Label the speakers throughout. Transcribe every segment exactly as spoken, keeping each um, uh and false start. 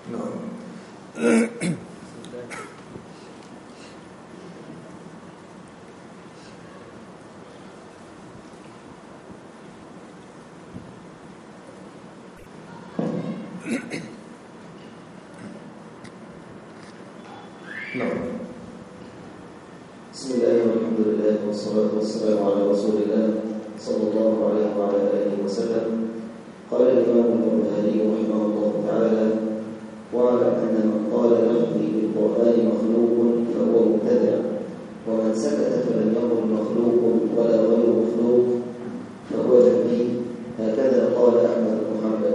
Speaker 1: نعم. بسم الله والحمد لله والصلاة والسلام على رسول الله صلى الله عليه وعلى آله وسلم. قال الإمام البرهاني رحمه الله تعالى: واعلم أن من قال لفظي بالقرآن مخلوق فهو مبتدع، ومن سكت فلم يقل مخلوق ولا غير مخلوق فهو جهمي. هكذا قال أحمد بن حنبل.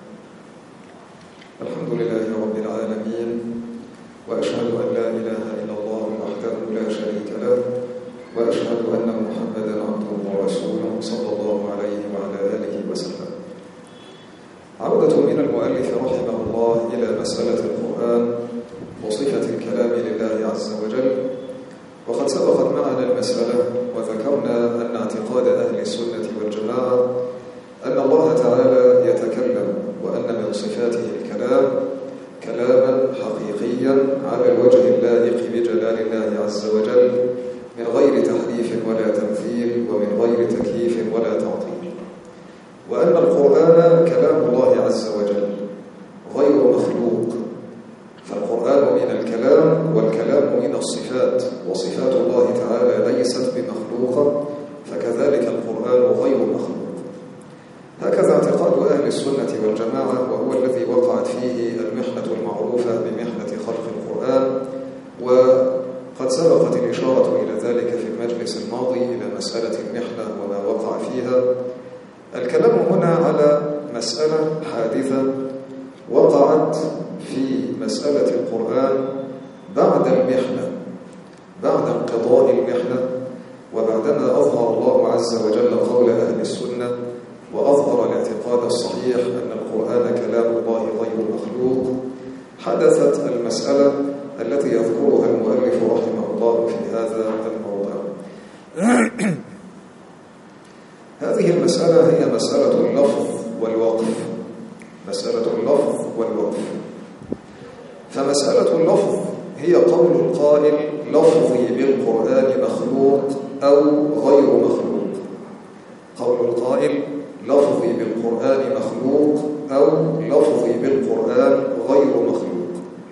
Speaker 2: الحمد لله رب العالمين، وأشهد أن لا إله إلا الله وحده لا شريك له، وأشهد أن محمدا عبده ورسوله صلى الله عليه وعلى آله وسلم. عودة من المؤلف رحمه الله إلى مسألة القرآن وصفة الكلام لله عز وجل. وقد سبقت معنا المسألة وذكرنا أن اعتقاد أهل السنة والجماعة أن الله تعالى يتكلم، وأن من صفاته الكلام كلاما حقيقيا على الوجه اللائق بجلال الله عز وجل، من غير تحريف ولا تمثيل، ومن غير تكييف ولا تعطيل. وأن القرآن كلام الله عز وجل غير مخلوق، فالقرآن من الكلام والكلام من الصفات، وصفات الله تعالى ليست بمخلوقة، فكذلك القرآن غير مخلوق. هكذا اعتقاد أهل السنة والجماعة، وهو الذي وقعت فيه المحنة المعروفة بمحنة خلق القرآن. وقد سبقت الإشارة إلى ذلك في المجلس الماضي إلى مسألة المحنة وما وقع فيها. الكلام هنا على مسألة حادثة وقعت في مسألة القرآن بعد المحنة، بعد انقضاء المحنة، وبعدما أظهر الله عز وجل قول أهل السنة وأظهر الاعتقاد الصحيح أن القرآن كلام الله غير مخلوق، حدثت المسألة التي يذكرها المؤلف رحمه الله في هذا الموضع. هذه المسألة هي مسألة اللفظ والوقف. مسألة اللفظ والوقف. فمسألة اللفظ هي قول القائل: لفظي بالقرآن مخلوق أو غير مخلوق. قول القائل: لفظي بالقرآن مخلوق أو لفظي بالقرآن غير مخلوق.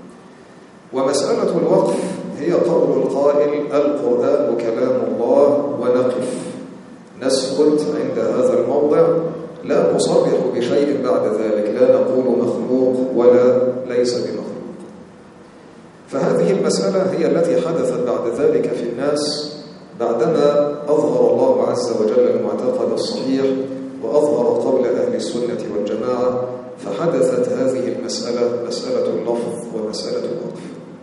Speaker 2: ومسألة الوقف هي قول القائل: القرآن كلام الله، ونقف، نسكت عند هذا الموضع، لا نصرح بشيء بعد ذلك، لا نقول مخلوق ولا ليس بمخلوق. فهذه المسألة هي التي حدثت بعد ذلك في الناس بعدما أظهر الله عز وجل المعتقد الصحيح وأظهر قول أهل السنة والجماعة، فحدثت هذه المسألة، مسألة اللفظ ومسألة الوقف.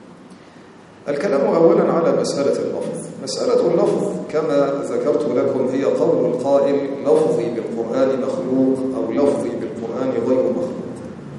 Speaker 2: الكلام أولا على مسألة اللفظ. مسألة اللفظ كما ذكرت لكم هي قول القائل: لفظي بالقرآن مخلوق أو لفظي بالقرآن غير مخلوق.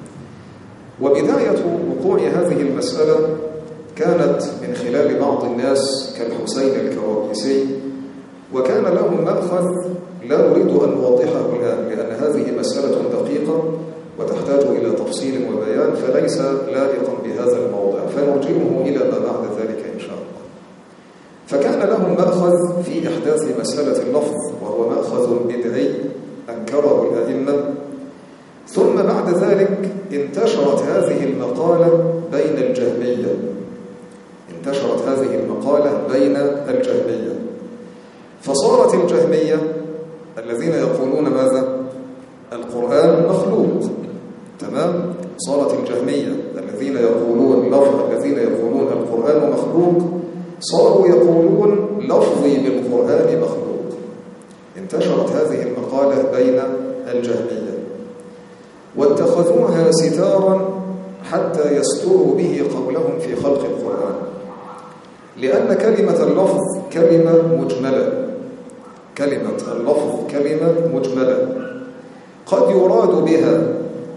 Speaker 2: وبداية وقوع هذه المسألة كانت من خلال بعض الناس كالحسين الكرابيسي، وكان لهم مأخذ لا أريد أن أوضحه الآن لأن هذه مسألة دقيقة وتحتاج إلى تفصيل وبيان، فليس لائقا بهذا الموضع، فنرجمه إلى ما بعد ذلك إن شاء الله. فكان لهم مأخذ في إحداث مسألة اللفظ، وهو مأخذ بدعي أنكره الأئمة. ثم بعد ذلك انتشرت هذه المقالة بين الجهمية انتشرت هذه المقالة بين الجهمية فصارت الجهمية الذين يقولون ماذا؟ القرآن مخلوق. تمام؟ صارت الجهمية الذين يقولون لفظ الذين يقولون القرآن مخلوق صاروا يقولون لفظي بالقرآن مخلوق. انتشرت هذه المقالة بين الجهمية واتخذوها ستارا حتى يستروا به قولهم في خلق القرآن، لأن كلمة اللفظ كلمة مجملة. كلمة اللفظ كلمة مجملة قد يراد بها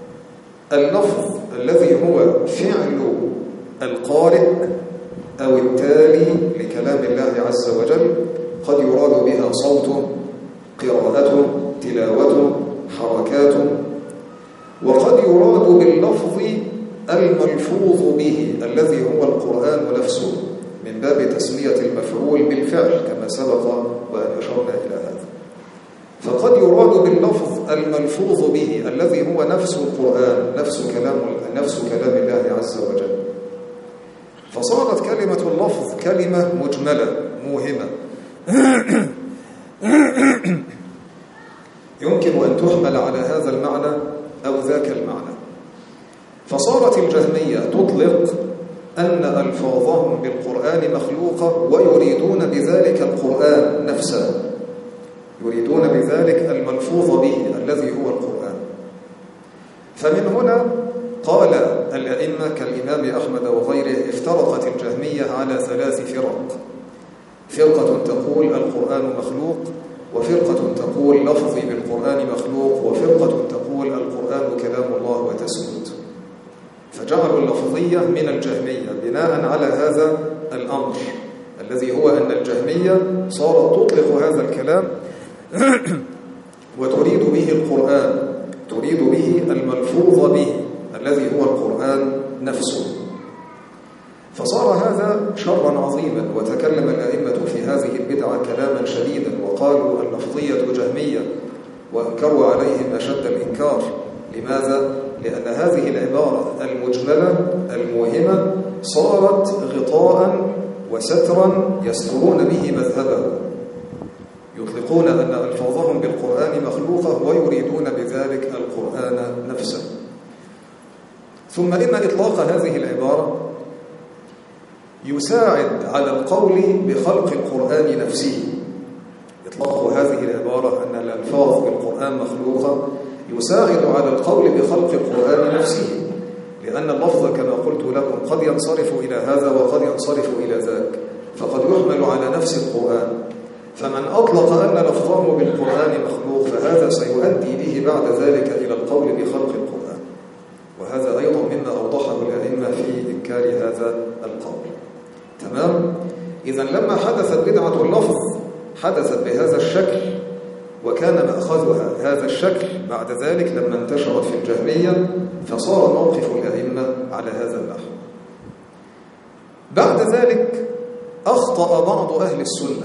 Speaker 2: اللفظ الذي هو فعل القارئ أو التالي لكلام الله عز وجل، قد يراد بها صوته، قراءته، تلاوته، حركاته. وقد يراد باللفظ الملفوظ به الذي هو القرآن نفسه، من باب تسمية المفعول بالفعل كما سبق وأن أشرنا إلى هذا. فقد يراد باللفظ الملفوظ به الذي هو نفس القرآن، نفس كلام نفس كلام الله عز وجل. فصارت كلمة اللفظ كلمة مجملة موهمة يمكن أن تحمل على هذا المعنى أو ذاك المعنى. فصارت الجهمية تطلق أن ألفاظهم بالقرآن مخلوقة ويريدون بذلك القرآن نفسه، يريدون بذلك الملفوظ به الذي هو القرآن. فمن هنا قال الأئمة كالإمام أحمد وغيره افترقت الجهمية على ثلاث فرق: فرقة تقول القرآن مخلوق، وفرقة تقول لفظي بالقرآن مخلوق، وفرقة تقول القرآن كلام الله وتسكت. فجعلوا اللفظية من الجهمية بناء على هذا الأمر الذي هو أن الجهمية صارت تطلق هذا الكلام وتريد به القرآن، تريد به الملفوظ به الذي هو القرآن نفسه. فصار هذا شرا عظيما، وتكلم الأئمة في هذه البدعة كلاما شديدا، وقالوا اللفظية جهمية، وأنكروا عليهم أشد الإنكار. لماذا؟ لأن هذه العبارة المجملة الموهمة صارت غطاء وسترا يسترون به مذهبهم، يطلقون أن ألفاظهم بالقرآن مخلوقة ويريدون بذلك القرآن نفسه. ثم إن إطلاق هذه العبارة يساعد على القول بخلق القرآن نفسه. إطلاق هذه العبارة أن الألفاظ بالقرآن مخلوقة يساعد على القول بخلق القرآن نفسه، لأن اللفظ كما قلت لكم قد ينصرف إلى هذا وقد ينصرف إلى ذاك، فقد يحمل على نفس القرآن. فمن أطلق أن لفظه بالقرآن مخلوق فهذا سيؤدي به بعد ذلك إلى القول بخلق القرآن، وهذا أيضا مما أوضحه الأئمة في إنكار هذا القول. تمام؟ إذن لما حدثت بدعة اللفظ حدثت بهذا الشكل، وكان مأخذها هذا الشكل بعد ذلك لما انتشرت في الجهمية، فصار موقف الأئمة على هذا النحو. بعد ذلك أخطأ بعض أهل السنة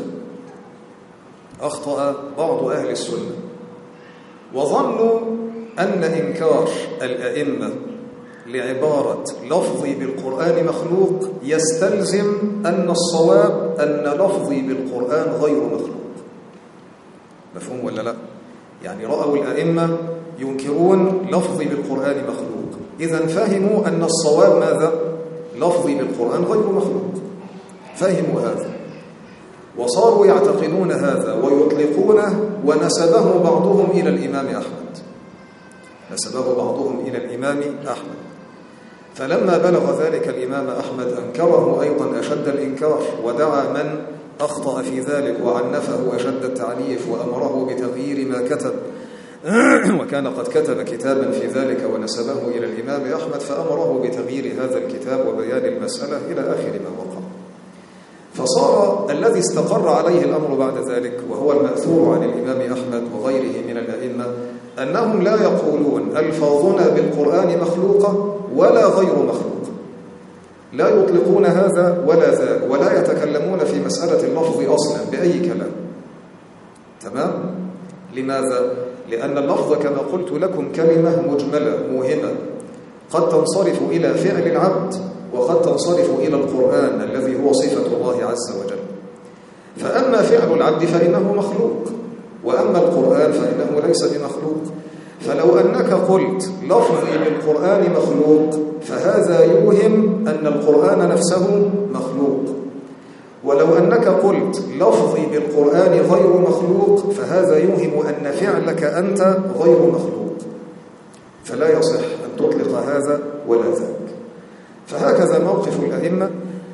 Speaker 2: أخطأ بعض أهل السنة وظنوا أن إنكار الأئمة لعبارة لفظي بالقرآن مخلوق يستلزم أن الصواب أن لفظي بالقرآن غير مخلوق. مفهوم ولا لا؟ يعني رأوا الأئمة ينكرون لفظي بالقرآن مخلوق، إذن فهموا أن الصواب ماذا؟ لفظي بالقرآن غير مخلوق. فهموا هذا وصاروا يعتقدون هذا ويطلقونه، ونسبه بعضهم إلى الإمام أحمد نسبه بعضهم إلى الإمام أحمد فلما بلغ ذلك الإمام أحمد أنكره أيضا أشد الإنكار، ودعا من أخطأ في ذلك وعنفه أشد التعنيف، وأمره بتغيير ما كتب وكان قد كتب كتابا في ذلك ونسبه إلى الإمام أحمد، فأمره بتغيير هذا الكتاب وبيان المسألة إلى آخر ما وقع. فصار الذي استقر عليه الأمر بعد ذلك، وهو المأثور عن الإمام أحمد وغيره من الأئمة، أنهم لا يقولون ألفاظنا بالقرآن مخلوقة ولا غير مخلوقة، لا يطلقون هذا ولا ذاك، ولا يتكلمون في مسألة اللفظ أصلا بأي كلام. تمام؟ لماذا؟ لأن اللفظ كما قلت لكم كلمة مجملة موهمة، قد تنصرف إلى فعل العبد وقد تنصرف إلى القرآن الذي هو صفة الله عز وجل. فأما فعل العبد فإنه مخلوق، وأما القرآن فإنه ليس بمخلوق. فلو أنك قلت لفظي بالقرآن مخلوق فهذا يوهم أن القرآن نفسه مخلوق، ولو أنك قلت لفظي بالقرآن غير مخلوق فهذا يوهم أن فعلك أنت غير مخلوق، فلا يصح أن تطلق هذا ولا ذاك. فهكذا موقف الأئمة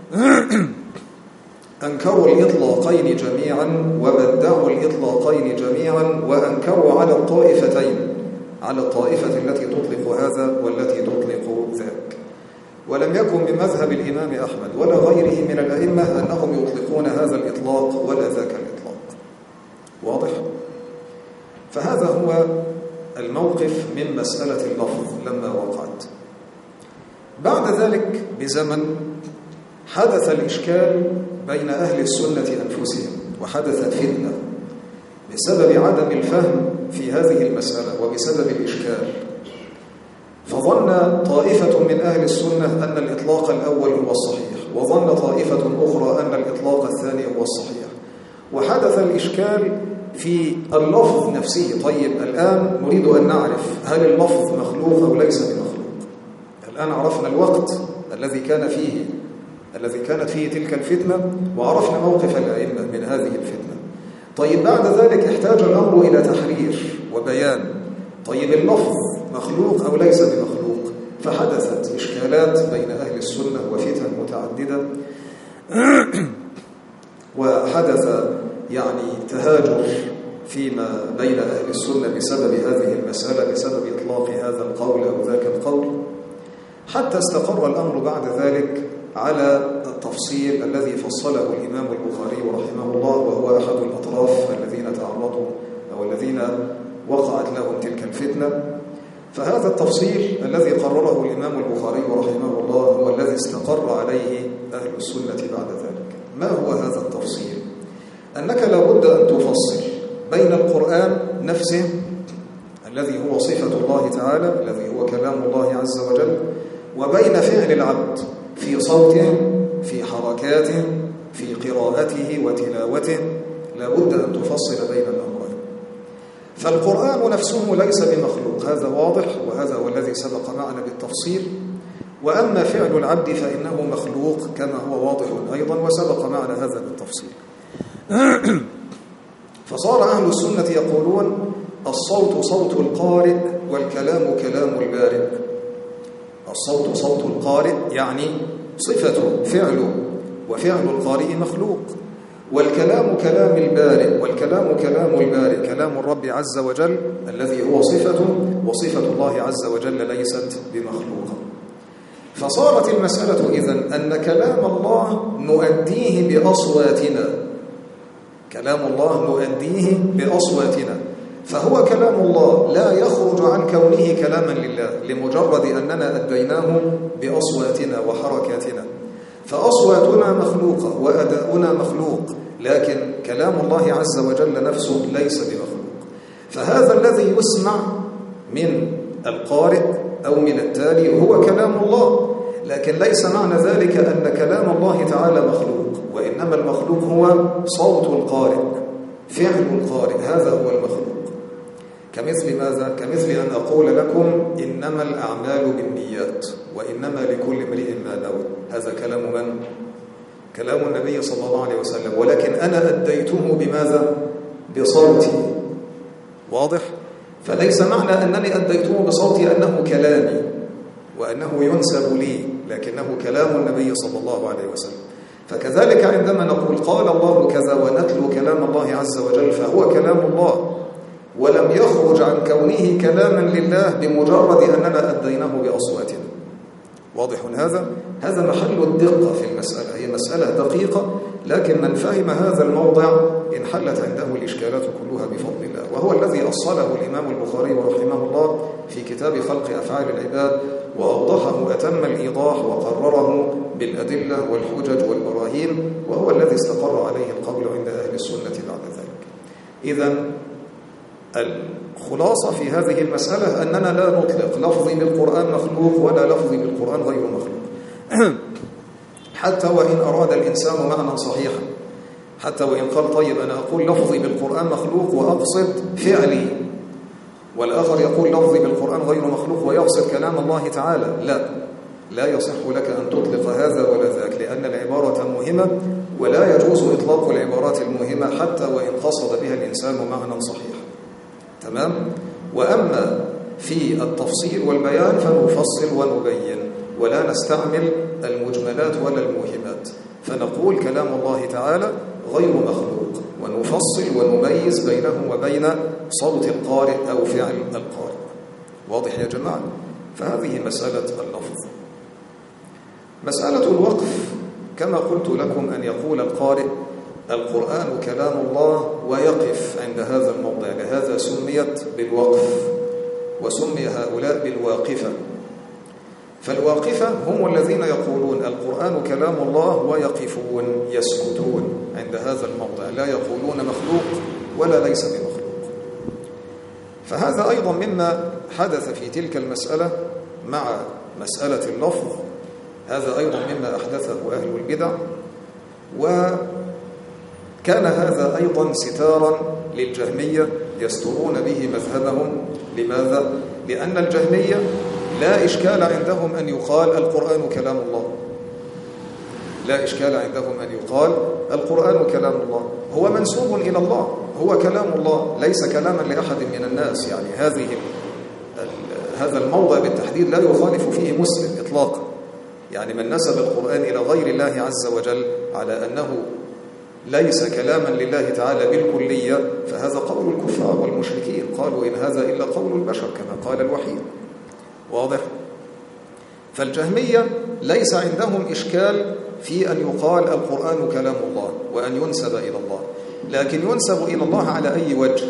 Speaker 2: أنكروا الإطلاقين جميعا وبدعوا الإطلاقين جميعا، وأنكروا على الطائفتين، على الطائفة التي تطلق هذا والتي تطلق ذاك. ولم يكن من مذهب الإمام أحمد ولا غيره من الأئمة أنهم يطلقون هذا الإطلاق ولا ذاك الإطلاق. واضح؟ فهذا هو الموقف من مسألة اللفظ لما وقعت. بعد ذلك بزمن حدث الإشكال بين أهل السنة أنفسهم، وحدثت فتنة بسبب عدم الفهم في هذه المسألة وبسبب الإشكال. فظن طائفة من أهل السنة أن الإطلاق الأول هو الصحيح، وظن طائفة أخرى أن الإطلاق الثاني هو الصحيح، وحدث الإشكال في اللفظ نفسه. طيب الآن نريد أن نعرف هل اللفظ مخلوق أو ليس بمخلوق. الآن عرفنا الوقت الذي كان فيه الذي كانت فيه تلك الفتنة، وعرفنا موقف الأئمة من هذه الفتنة. طيب بعد ذلك احتاج الأمر إلى تحرير وبيان. طيب اللفظ مخلوق أو ليس بمخلوق؟ فحدثت إشكالات بين أهل السنة وفتن متعددة، وحدث يعني تهاجر فيما بين أهل السنة بسبب هذه المسألة، بسبب إطلاق هذا القول أو ذاك القول، حتى استقر الأمر بعد ذلك على التفصيل الذي فصله الإمام البخاري رحمه الله، وهو أحد الأطراف الذين تعرضوا أو الذين وقعت لهم تلك الفتنة. فهذا التفصيل الذي قرره الإمام البخاري رحمه الله هو الذي استقر عليه أهل السنة بعد ذلك. ما هو هذا التفصيل؟ أنك لابد أن تفصل بين القرآن نفسه الذي هو صفة الله تعالى، الذي هو كلام الله عز وجل، وبين فعل العبد في صوته، في حركاته، في قراءته وتلاوته. لابد أن تفصل بين الأمرين. فالقرآن نفسه ليس بمخلوق، هذا واضح، وهذا هو الذي سبق معنا بالتفصيل. وأما فعل العبد فإنه مخلوق كما هو واضح أيضا، وسبق معنا هذا بالتفصيل. فصار أهل السنة يقولون الصوت صوت القارئ والكلام كلام البارئ. الصوت صوت القارئ يعني صفته فعله، وفعل القارئ مخلوق. والكلام كلام البارئ، والكلام كلام البارئ كلام الرب عز وجل الذي هو صفته، وصفة الله عز وجل ليست بمخلوقة. فصارت المسألة إذن أن كلام الله نؤديه بأصواتنا، كلام الله نؤديه بأصواتنا، فهو كلام الله لا يخرج عن كونه كلاما لله لمجرد أننا أديناه بأصواتنا وحركاتنا. فأصواتنا مخلوقة وأداؤنا مخلوق، لكن كلام الله عز وجل نفسه ليس بمخلوق. فهذا الذي يسمع من القارئ أو من التالي هو كلام الله، لكن ليس معنى ذلك أن كلام الله تعالى مخلوق، وإنما المخلوق هو صوت القارئ، فعل القارئ، هذا هو المخلوق. كمثل ماذا؟ كمثل أن أقول لكم إنما الأعمال بالنيات وإنما لكل امرئ ما نوى. هذا كلام من؟ كلام النبي صلى الله عليه وسلم، ولكن أنا أديته بماذا؟ بصوتي. واضح؟ فليس معنى أنني أديته بصوتي أنه كلامي وأنه ينسب لي، لكنه كلام النبي صلى الله عليه وسلم. فكذلك عندما نقول قال الله كذا ونتلو كلام الله عز وجل فهو كلام الله، ولم يخرج عن كونه كلاما لله بمجرد أننا أديناه بأصواتنا. واضح هذا؟ هذا محل الدقة في المسألة، هي مسألة دقيقة، لكن من فهم هذا الموضع انحلت عنده الإشكالات كلها بفضل الله، وهو الذي أصله الإمام البخاري رحمه الله في كتاب خلق أفعال العباد، وأوضحه أتم الإيضاح وقرره بالأدلة والحجج والبراهين، وهو الذي استقر عليه القول عند أهل السنة بعد ذلك. إذن الخلاصة في هذه المسألة أننا لا نطلق لفظي بالقرآن مخلوق ولا لفظي بالقرآن غير مخلوق، حتى وإن أراد الإنسان معنى صحيحا، حتى وإن قال طيب أنا أقول لفظي بالقرآن مخلوق وأقصد فعلي، والآخر يقول لفظي بالقرآن غير مخلوق ويقصد كلام الله تعالى، لا لا يصح لك أن تطلق هذا ولا ذاك، لأن العبارة مهمة، ولا يجوز إطلاق العبارات المهمة حتى وإن قصد بها الإنسان معنى صحيحا. تمام؟ وأما في التفصيل والبيان فنفصل ونبين، ولا نستعمل المجملات ولا الموهمات، فنقول كلام الله تعالى غير مخلوق، ونفصل ونميز بينه وبين صوت القارئ أو فعل القارئ. واضح يا جماعة؟ فهذه مسألة اللفظ. مسألة الوقف كما قلت لكم أن يقول القارئ القرآن كلام الله ويقف عند هذا الموضع، لهذا سميت بالوقف، وسمي هؤلاء بالواقفة. فالواقفة هم الذين يقولون القرآن كلام الله ويقفون يسكتون عند هذا الموضع، لا يقولون مخلوق ولا ليس بمخلوق. فهذا أيضا مما حدث في تلك المسألة مع مسألة اللفظ، هذا أيضا مما أحدثه أهل البدع، وكان هذا أيضا ستارا للجهمية يسترون به مذهبهم. لماذا؟ لأن الجهمية لا إشكال عندهم أن يقال القرآن كلام الله، لا إشكال عندهم أن يقال القرآن كلام الله، هو منسوب إلى الله، هو كلام الله، ليس كلاما لأحد من الناس. يعني هذه هذا الموضع بالتحديد لا يخالف فيه مسلم إطلاقا. يعني من نسب القرآن إلى غير الله عز وجل على أنه ليس كلاما لله تعالى بالكلية، فهذا قول الكفار والمشركين، قالوا إن هذا إلا قول البشر كما قال الوحي. واضح؟ فالجهمية ليس عندهم إشكال في أن يقال القرآن كلام الله وأن ينسب إلى الله، لكن ينسب إلى الله على أي وجه؟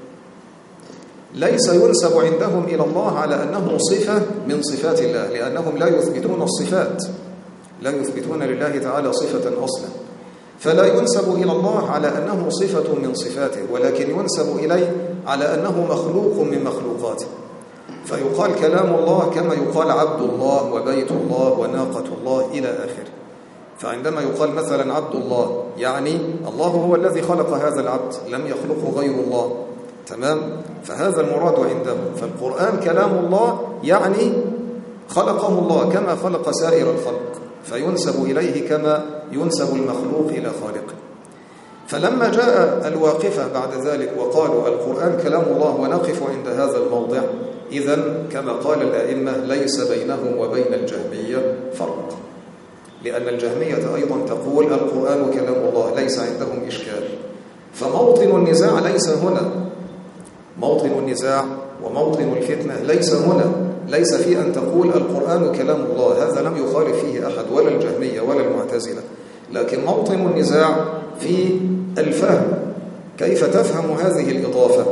Speaker 2: ليس ينسب عندهم إلى الله على أنه صفة من صفات الله، لأنهم لا يثبتون الصفات، لا يثبتون لله تعالى صفة أصلا، فلا ينسب إلى الله على أنه صفة من صفاته، ولكن ينسب إليه على أنه مخلوق من مخلوقاته. فيقال كلام الله كما يقال عبد الله وبيت الله وناقة الله إلى آخره. فعندما يقال مثلا عبد الله، يعني الله هو الذي خلق هذا العبد، لم يخلقه غير الله. تمام؟ فهذا المراد عندهم. فالقرآن كلام الله يعني خلقه الله كما خلق سائر الخلق، فينسب إليه كما ينسب المخلوق إلى خالقه. فلما جاء الواقفة بعد ذلك وقالوا القرآن كلام الله ونقف عند هذا الموضع، إذن كما قال الأئمة ليس بينهم وبين الجهمية فرق، لأن الجهمية أيضا تقول القرآن كلام الله، ليس عندهم إشكال. فموطن النزاع ليس هنا، موطن النزاع وموطن الفتنة ليس هنا، ليس في أن تقول القرآن كلام الله، هذا لم يخالف فيه أحد ولا الجهمية ولا المعتزلة، لكن موطن النزاع في الفهم، كيف تفهم هذه الإضافة،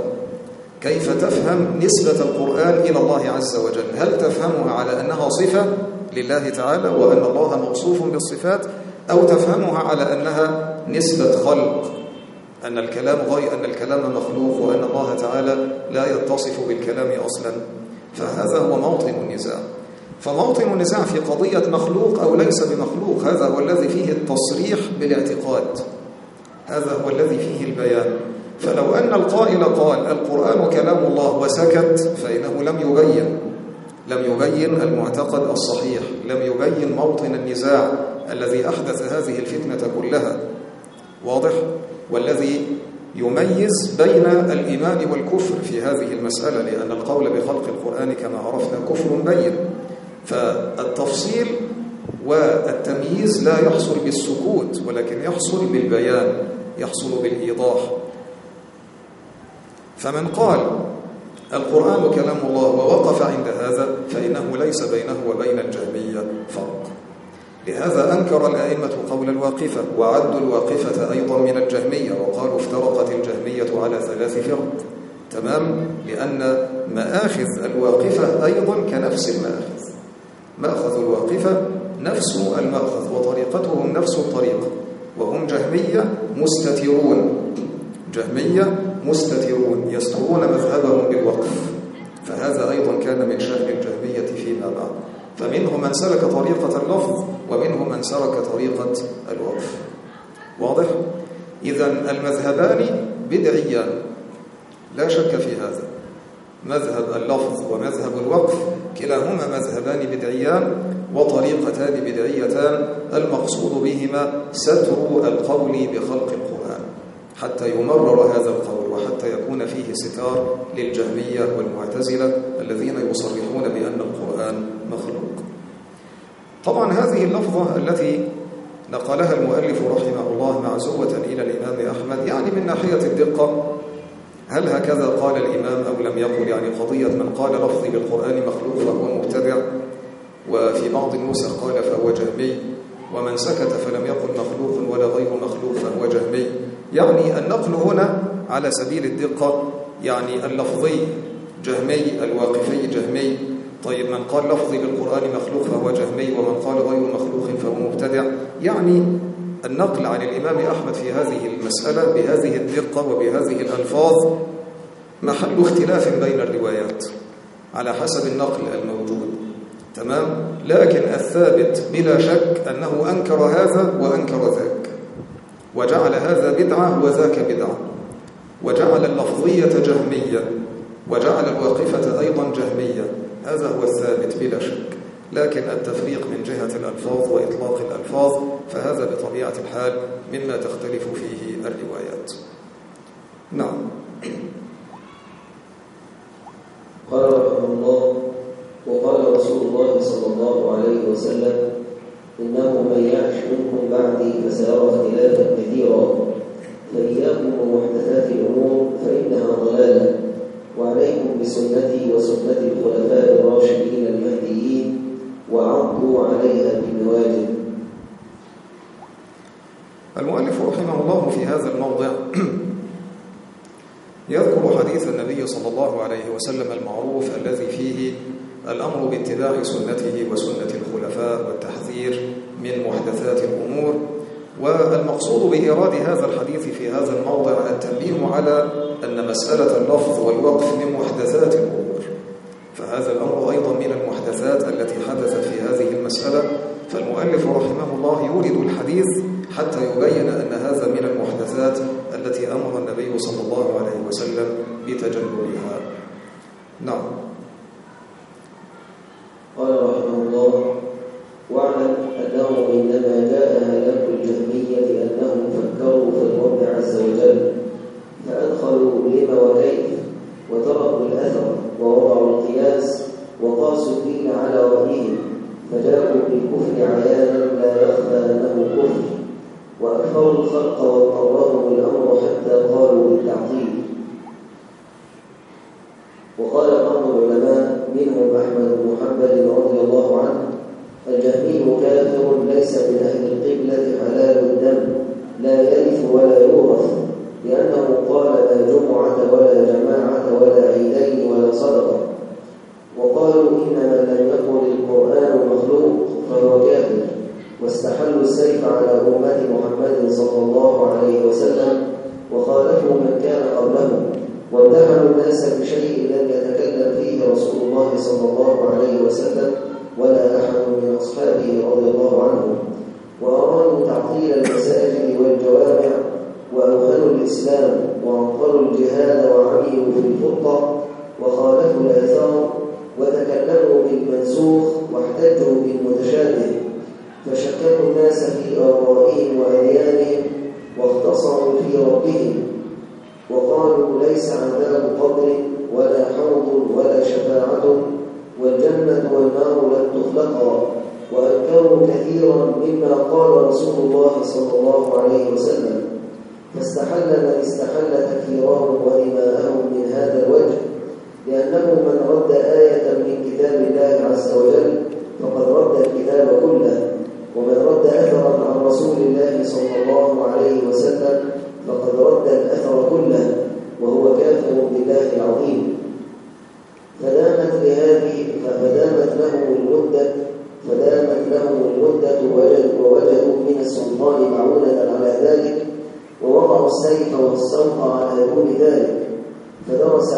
Speaker 2: كيف تفهم نسبة القرآن إلى الله عز وجل، هل تفهمها على أنها صفة لله تعالى وأن الله موصوف بالصفات، أو تفهمها على أنها نسبة خلق، أن الكلام غير، أن الكلام مخلوق وأن الله تعالى لا يتصف بالكلام أصلا. فهذا هو موطن النزاع. فموطن النزاع في قضية مخلوق أو ليس بمخلوق، هذا هو الذي فيه التصريح بالاعتقاد، هذا هو الذي فيه البيان. فلو أن القائل قال القرآن كلام الله وسكت، فإنه لم يبين لم يبين المعتقد الصحيح، لم يبين موطن النزاع الذي أحدث هذه الفتنة كلها. واضح؟ والذي يميز بين الإيمان والكفر في هذه المسألة، لأن القول بخلق القرآن كما عرفنا كفر بين. فالتفصيل والتمييز لا يحصل بالسكوت، ولكن يحصل بالبيان، يحصل بالإيضاح. فمن قال القرآن كلام الله ووقف عند هذا، فإنه ليس بينه وبين الجهمية فرق. لهذا أنكر الأئمة قول الواقفة، وعدوا الواقفة أيضا من الجهمية، وقالوا افترقت الجهمية على ثلاث فرق. تمام؟ لأن مآخذ الواقفة أيضا كنفس المآخذ، مأخذ الواقفة نفس المأخذ وطريقتهم نفس الطريقة، وهم جهمية مستترون، جهمية مستترون يسترون مذهبهم بالوقف. فهذا أيضا كان من شأن الجهمية فيما بعد. فمنهم من سلك طريقة اللفظ ومنهم من سلك طريقة الوقف. واضح؟ إذن المذهبان بدعيان لا شك في هذا، مذهب اللفظ ومذهب الوقف كلاهما مذهبان بدعيان وطريقتان بدعيتان، المقصود بهما ستر القول بخلق القرآن حتى يمرر هذا القول، وحتى يكون فيه ستار للجهمية والمعتزلة الذين يصرحون بأن القرآن مخلوق. طبعا هذه اللفظة التي نقلها المؤلف رحمه الله معزوة إلى الإمام أحمد، يعني من ناحية الدقة هل هكذا قال الإمام أو لم يقل؟ يعني قضية من قال لفظي بالقرآن مخلوق فهو مبتدع، وفي بعض النسخ قال فهو جهمي، ومن سكت فلم يقل مخلوق ولا غير مخلوق فهو جهمي. يعني النقل هنا على سبيل الدقة، يعني اللفظي جهمي، الواقفي جهمي، طيب من قال لفظي بالقرآن مخلوق فهو جهمي، ومن قال غير مخلوق فهو مبتدع. يعني النقل عن الإمام أحمد في هذه المسألة بهذه الدقة وبهذه الألفاظ محل اختلاف بين الروايات على حسب النقل الموجود، تمام؟ لكن الثابت بلا شك أنه أنكر هذا وأنكر ذاك، وجعل هذا بدعة وذاك بدعة، وجعل اللفظية جهمية وجعل الواقفة أيضا جهمية. هذا هو الثابت بلا شك. لكن التفريق من جهة الألفاظ وإطلاق الألفاظ فهذا بطبيعة الحال مما تختلف فيه الروايات. نعم.
Speaker 1: قال رحمه الله: وقال رسول الله صلى الله عليه وسلم: إنه من يعش منكم بعدي فسيرى اختلافا كثيرا، فإياكم ومحدثات الأمور فإنها ضلالة، وعليكم بسنتي وسنة الخلفاء الراشدين المهديين، وعضوا عليها بالنواجذ.
Speaker 2: المؤلف رحمه الله في هذا الموضع يذكر حديث النبي صلى الله عليه وسلم المعروف الذي فيه الأمر باتباع سنته وسنة الخلفاء والتحذير من محدثات الأمور. والمقصود بإيراد هذا الحديث في هذا الموضع التنبيه على أن مسألة اللفظ والوقف من محدثات الأمور، فهذا الأمر أيضا من المحدثات التي حدثت في هذه المسألة. فالمؤلف رحمه الله يورد الحديث حتى يبين أن هذا من المحدثات التي أمر النبي صلى الله عليه وسلم بتجنبها. نعم.
Speaker 1: قال رحمه الله: واعلم أنه إنما جاء هلاك الجهمية أنهم فكروا في الرب عز وجل، فأدخلوا لما وكيف، وتركوا الأثر، ووضعوا القياس، وقاسوا الدين على رأيهم، فجاءوا بالكفر عيانا لا يخفى أنه كفر، وأكثروا الخلق واضطرهم الأمر حتى قالوا بالتعطيل. وقال بعض العلماء منهم أحمد بن حنبل رضي الله عنه: الجهمي كافر ليس من أهل القبلة حلال الدم، لا يرث ولا يورث، لأنه قال لا جمعة ولا جماعة ولا عيدين ولا صدقة. وقالوا إن من لم يقل القرآن مخلوق فهو كافر، واستحلوا السيف على أمة محمد صلى الله عليه وسلم، وخالفوا من كان قبلهم، وامتحنوا الناس بشيء لم يتكلم فيه رسول الله صلى الله عليه وسلم ولا أحد من أصحابه رضي الله عنهم، وأرادوا تعطيل المساجد والجوامع، وأوهنوا الإسلام، وعطلوا الجهاد، وعملوا في الفرقة، وخالفوا الآثار، وتكلموا بالمنسوخ، واحتجوا بالمتشابه، فشككوا الناس في آرائهم وأديانهم، واختصروا في ربهم، وقالوا ليس عذاب قبر ولا حوض ولا شفاعة، والجنة والنار لن تخلقا، وأنكروا كثيرا مما قال رسول الله صلى الله عليه وسلم، فاستحل من استحل تكفيرهم ودماءهم من هذا الوجه، لأنه من رد آية من كتاب الله عز وجل فقد رد الكتاب كله، ومن رد أثرا عن رسول الله صلى الله عليه وسلم فقد رد الأثر كله، وهو كافر بالله العظيم. فدامت لهذه فدامت لهم المدة فدامت لهم المدة ووجدوا من السلطان معونة على ذلك، ووضعوا السيف والسوق على دون ذلك، فدرس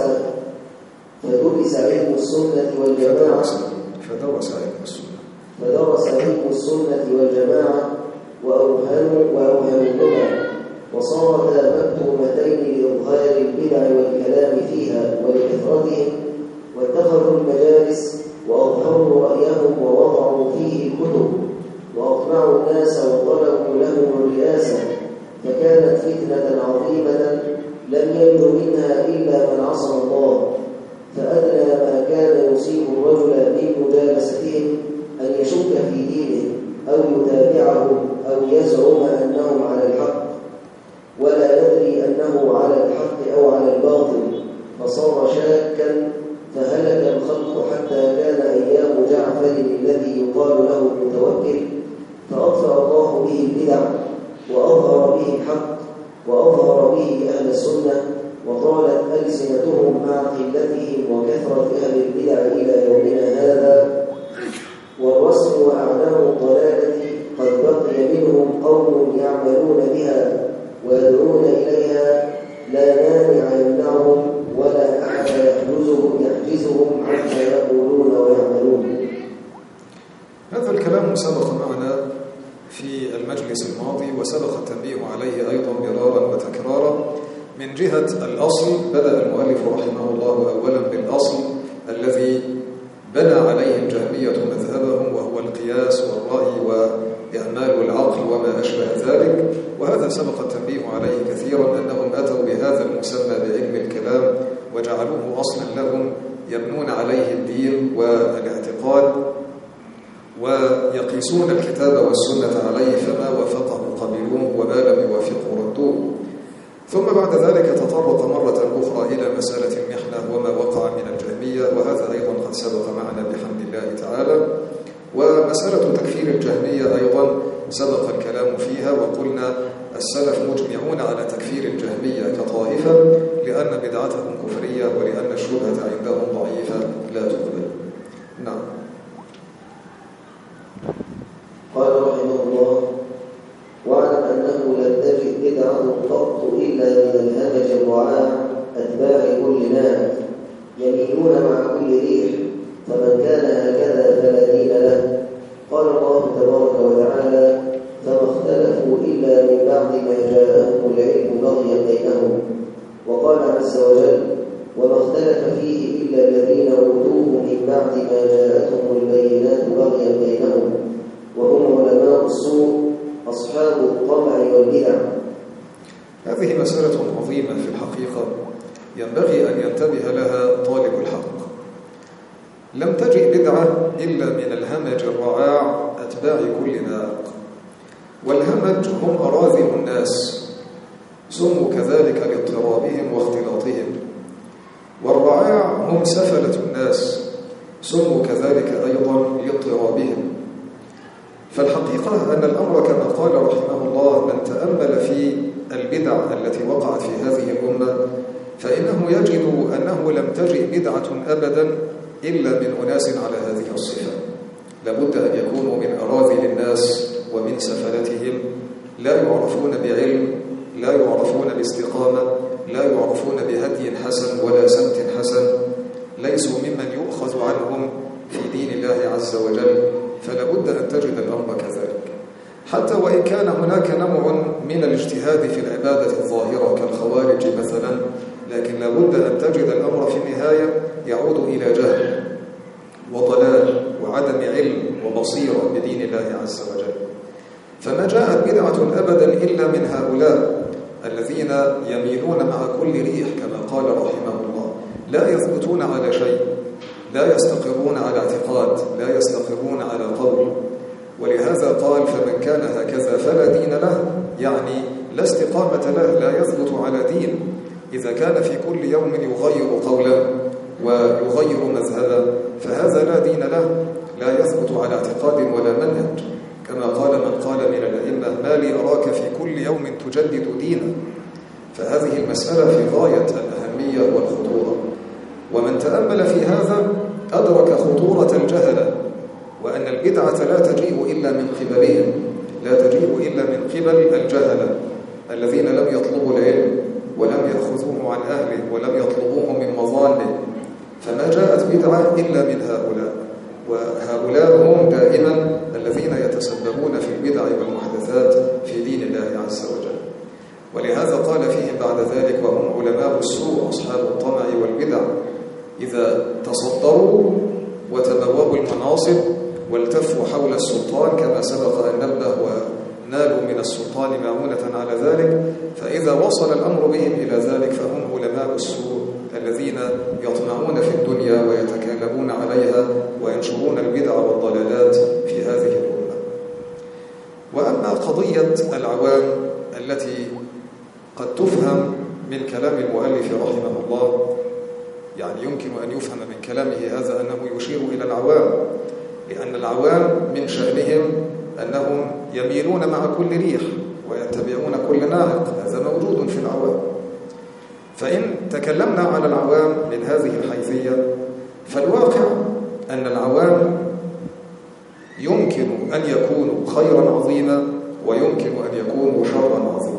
Speaker 1: فدرس علم السنة والجماعة
Speaker 2: فدرس علم السنة
Speaker 1: فدرس علم السنة والجماعة وأوهنوا وأوهنوهما، وصارتا مكتومتين لإظهار البدع والكلام فيها ولكثرتهم، واتخذوا المجالس وأظهروا رأيهم ووضعوا فيه الكتب، وأطمعوا الناس وطلبوا لهم الرئاسة، فكانت فتنة عظيمة لم ينج منها إلا من عصى الله. فأدنى ما كان يصيب الرجل من مجالستهم أن يشك في دينه أو يتابعهم أو يزعم أنهم على الحق ولا يدري أنه على الحق أو على الباطل، فصار شاكا، فهلك الخلق حتى كان أيام جعفر الذي يقال له المتوكل، فأطفأ الله به البدع وأظهر به الحق وأظهر به أهل السنة، وطالت ألسنتهم مع قلتهم وكثرة أهل البدع إلى يومنا هذا،
Speaker 2: كلام سبق معنا في المجلس الماضي وسبق التنبيه عليه أيضا مرارا وتكرارا من جهة الأصل. بدأ المؤلف رحمه الله أولا بالأصل الذي بنى عليه الجهمية مذهبهم، وهو القياس والرأي وإعمال العقل وما أشبه ذلك، وهذا سبق التنبيه عليه كثيرا أنهم أتوا بهذا المسمى بعلم الكلام وجعلوه أصلا لهم يبنون عليه الدين والاعتقاد، ويقيسون الكتاب والسنة عليه، فما وافقه قبلوه وما لم يوافقه ردوه. ثم بعد ذلك تطرق مرة أخرى إلى مسألة المحنة وما وقع من الجهمية، وهذا أيضا قد سبق معنا بحمد الله تعالى. ومسألة تكفير الجهمية أيضا سبق الكلام فيها، وقلنا السلف مجمعون على تكفير الجهمية كطائفة لأن بدعتهم كفرية ولأن الشبهة عندهم ضعيفة لا تقبل. نعم.
Speaker 1: قال رحمه الله: واعلم أنه لم تجد بدعة قط إلا من الهمج الرعاع أتباع كل ناس يميلون مع كل ريح، فمن كان هكذا فلا دين له. قال الله تبارك وتعالى: فما اختلفوا إلا من بعد ما جاءهم العلم بغيا بينهم. وقال عز وجل: وما اختلف فيه إلا الذين أوتوه من بعد ما جاءتهم البينات بغيا بينهم، وهم علماء السوء أصحاب الطمع والبدع.
Speaker 2: هذه مسألة عظيمة في الحقيقة ينبغي أن ينتبه لها طالب الحق. لم تجئ بدعة إلا من الهمج الرعاع أتباع كل ناق، والهمج هم أراذل الناس سموا كذلك لاضطرابهم واختلاطهم، والرعاع هم سفلة الناس سموا كذلك أيضا لاضطرابهم. فالحقيقة أن الأمر كما قال رحمه الله: من تأمل في البدع التي وقعت في هذه الأمة فإنه يجد أنه لم تجئ بدعة أبدا إلا من أناس على هذه الصفة. لابد أن يكونوا من أراذل الناس ومن سفلتهم، لا يعرفون بعلم، لا يعرفون باستقامة، لا يعرفون بهدي حسن ولا سمت حسن، ليسوا ممن يؤخذ عنهم في دين الله عز وجل. فلا بد أن تجد الأمر كذلك، حتى وإن كان هناك نوع من الاجتهاد في العبادة الظاهرة كالخوارج مثلا، لكن لا بد أن تجد الأمر في النهاية يعود إلى جهل وضلال وعدم علم وبصيرة بدين الله عز وجل. فما جاءت بدعة أبدا إلا من هؤلاء الذين يميلون مع كل ريح كما قال رحمه الله، لا يثبتون على شيء، لا يستقرون على اعتقاد، لا يستقرون على قول. ولهذا قال: فمن كان هكذا فلا دين له، يعني لا استقامة له، لا يثبت على دين. إذا كان في كل يوم يغير قولا ويغير مذهبا فهذا لا دين له، لا يثبت على اعتقاد ولا منهج. كما قال من قال من الأئمة: ما لي أراك في كل يوم تجدد دينا. فهذه المسألة في غاية الأهمية والخطورة، ومن تأمل في هذا أدرك خطورة الجهل، وأن البدعة لا تجيء إلا من قبلهم، لا تجيء إلا من قبل الجهل الذين لم يطلبوا العلم ولم يأخذوه عن أهله ولم يطلبوه من مظانه. فما جاءت بدعة إلا من هؤلاء، وهؤلاء هم دائما الذين يتسببون في البدع والمحدثات في دين الله عز وجل. ولهذا قال فيهم بعد ذلك: وهم علماء السوء أصحاب الطمع والبدع. إذا تصدروا وتبوأوا المناصب والتفوا حول السلطان كما سبق أن نبه ونالوا من السلطان معونة على ذلك، فإذا وصل الأمر بهم إلى ذلك فهم علماء السوء الذين يطمعون في الدنيا ويتكالبون عليها وينشرون البدع والضلالات في هذه الأمة. وأما قضية العوام التي قد تفهم من كلام المؤلف رحمه الله، يعني يمكن أن يفهم من كلامه هذا أنه يشير إلى العوام، لأن العوام من شأنهم أنهم يميلون مع كل ريح ويتبعون كل ناهق، هذا موجود في العوام. فإن تكلمنا على العوام من هذه الحيثية فالواقع أن العوام يمكن أن يكونوا خيرا عظيما ويمكن أن يكونوا شرا عظيما.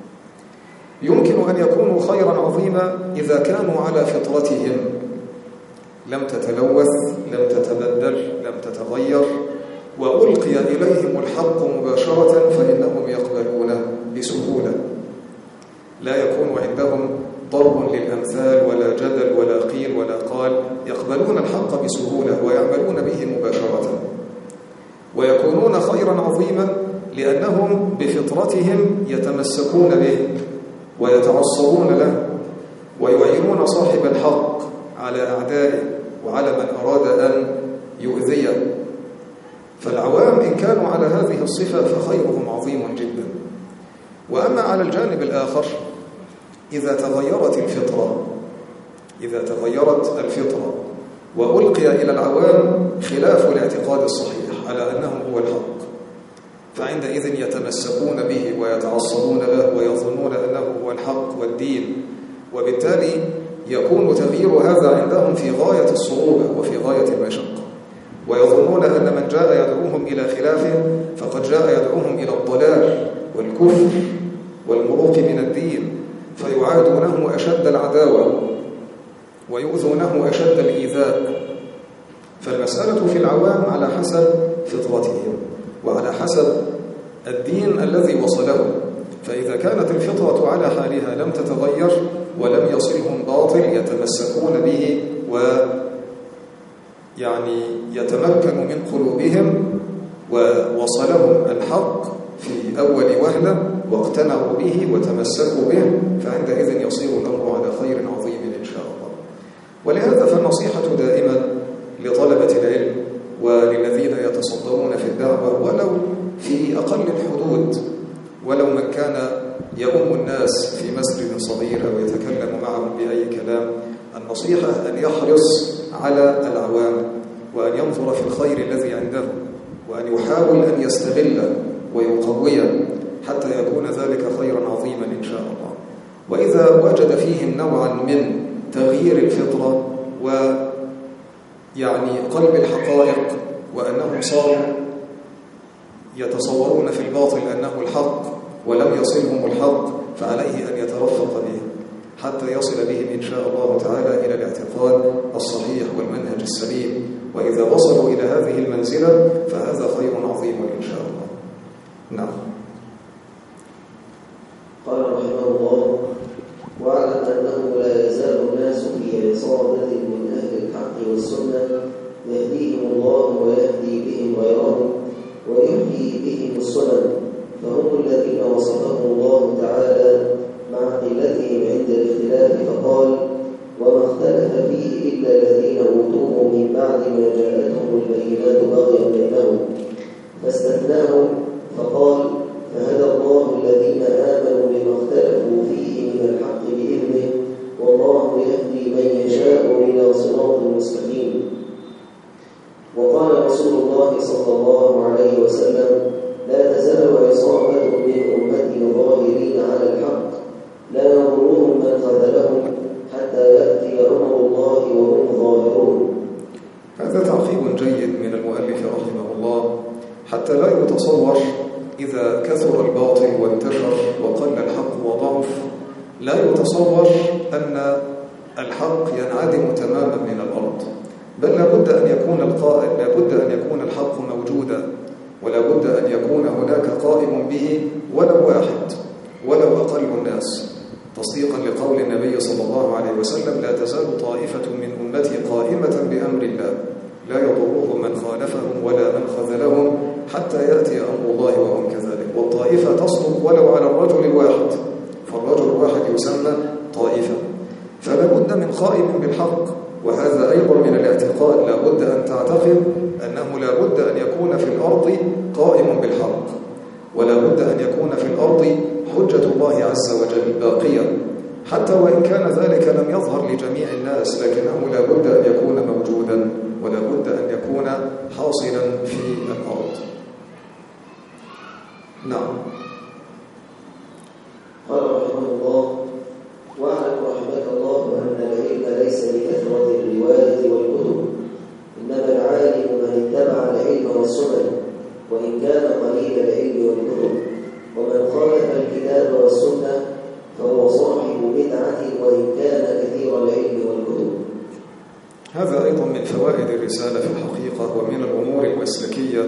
Speaker 2: يمكن أن يكونوا خيرا عظيما إذا كانوا على فطرتهم، لم تتلوث، لم تتبدل، لم تتغير، وألقي إليهم الحق مباشرة فإنهم يقبلونه بسهولة، لا يكون عندهم ضرب للأمثال ولا جدل ولا قيل ولا قال، يقبلون الحق بسهولة ويعملون به مباشرة، ويكونون خيرا عظيما لأنهم بفطرتهم يتمسكون به ويتعصبون له ويعينون صاحب الحق على أعدائه وعلى من أراد أن يؤذيه. فالعوام إن كانوا على هذه الصفة فخيرهم عظيم جدا. وأما على الجانب الآخر إذا تغيرت الفطرة إذا تغيرت الفطرة وألقي إلى العوام خلاف الاعتقاد الصحيح على أنه هو الحق، فعندئذ يتمسكون به ويتعصبون له ويظنون أنه هو الحق والدين، وبالتالي يكون تغيير هذا عندهم في غاية الصعوبة وفي غاية المشقة، ويظنون أن من جاء يدعوهم إلى خلافه فقد جاء يدعوهم إلى الضلال والكفر والمروق من الدين، فيعادونه أشد العداوة ويؤذونه أشد الإيذاء. فالمسألة في العوام على حسب فطرتهم وعلى حسب الدين الذي وصلهم، فإذا كانت الفطرة على حالها لم تتغير ولم يصلهم باطل يتمسكون به ويعني يتمكن من قلوبهم ووصلهم الحق في أول وهلة واقتنعوا به وتمسكوا به، فعندئذ يصير الأمر على خير عظيم إن شاء الله. ولهذا فالنصيحة دائما لطلبة العلم وللذين يتصدرون في الدعوة ولو في أقل الحدود، ولو من كان يؤم الناس في مسجد صغير أو يتكلم معهم بأي كلام، النصيحة أن يحرص على العوام وأن ينظر في الخير الذي عنده وأن يحاول أن يستغله ويقويه حتى يكون ذلك خيرا عظيما إن شاء الله. وإذا وجد فيهم نوعا من تغيير الفطرة ويعني قلب الحقائق وأنهم صاروا يتصورون في الباطل أنه الحق ولم يصلهم الحق، فعليه أن يترفق به حتى يصل بهم إن شاء الله تعالى إلى الاعتقاد الصحيح والمنهج السليم. وإذا وصلوا إلى هذه المنزلة فهذا خير عظيم إن شاء الله. نعم.
Speaker 1: قال رحمه الله: واعلم أنه لا يزال الناس في عصابة من أهل الحق والسنة يهديهم الله ويهدي بهم غيرهم ويحيي بهم السنن، فهم الذين وصفهم الله تعالى مع قلتهم عند الاختلاف فقال: وما اختلف فيه إلا الذين أوتوه من بعد ما جاءتهم البينات بغيا بينهم، فاستثناهم فقال: فهدى الله الذين آمنوا بما اختلفوا فيه من الحق بإذنه، والله يهدي من يشاء إلى صراط مستقيم. وقال رسول الله صلى الله عليه وسلم: لا تزال عصابة من أمتي ظاهرين على الحق لا يضرهم من خذلهم حتى يأتي أمر الله وهم ظاهرون.
Speaker 2: هذا تعقيب جيد من المؤلف رحمه الله حتى لا يتصور إذا كثر الباطل وانتشر وقل الحق وضعف، لا يتصور أن الحق ينعدم تماما من الأرض، بل لابد أن يكون القائل لابد أن يكون الحق موجودا، ولا بد أن يكون هناك قائم به ولو واحد ولو أقل الناس، تصديقا لقول النبي صلى الله عليه وسلم: لا تزال طائفة من أمتي قائمة بأمر الله لا يضرهم من خالفهم ولا من خذلهم حتى يأتي أمر الله وهم كذلك. والطائفة تصدق ولو على الرجل الواحد، فالرجل الواحد يسمى طائفة. فلا بد من قائم بالحق، وهذا أيضا من الاعتقاد، لا بد أن تعتقد أنه لا بد أن يكون في الأرض قائم بالحق، ولا بد أن يكون في الأرض حجة الله عز وجل باقية، حتى وإن كان ذلك لم يظهر لجميع الناس، لكنه لا بد أن يكون موجودا ولا بد أن يكون حاصلا في الأرض. نعم.
Speaker 1: قال رحمه الله: واعلم رحمك الله أن العلم ليس بكثرة الرواية والكتب، إنما العالم من اتبع العلم والسنن وإن كان قليل العلم والكتب، ومن خالف الكتاب والسنة فهو صاحب بدعة وإن كان كثير العلم والكتب.
Speaker 2: هذا أيضا من فوائد الرسالة في الحقيقة ومن الأمور المسلكية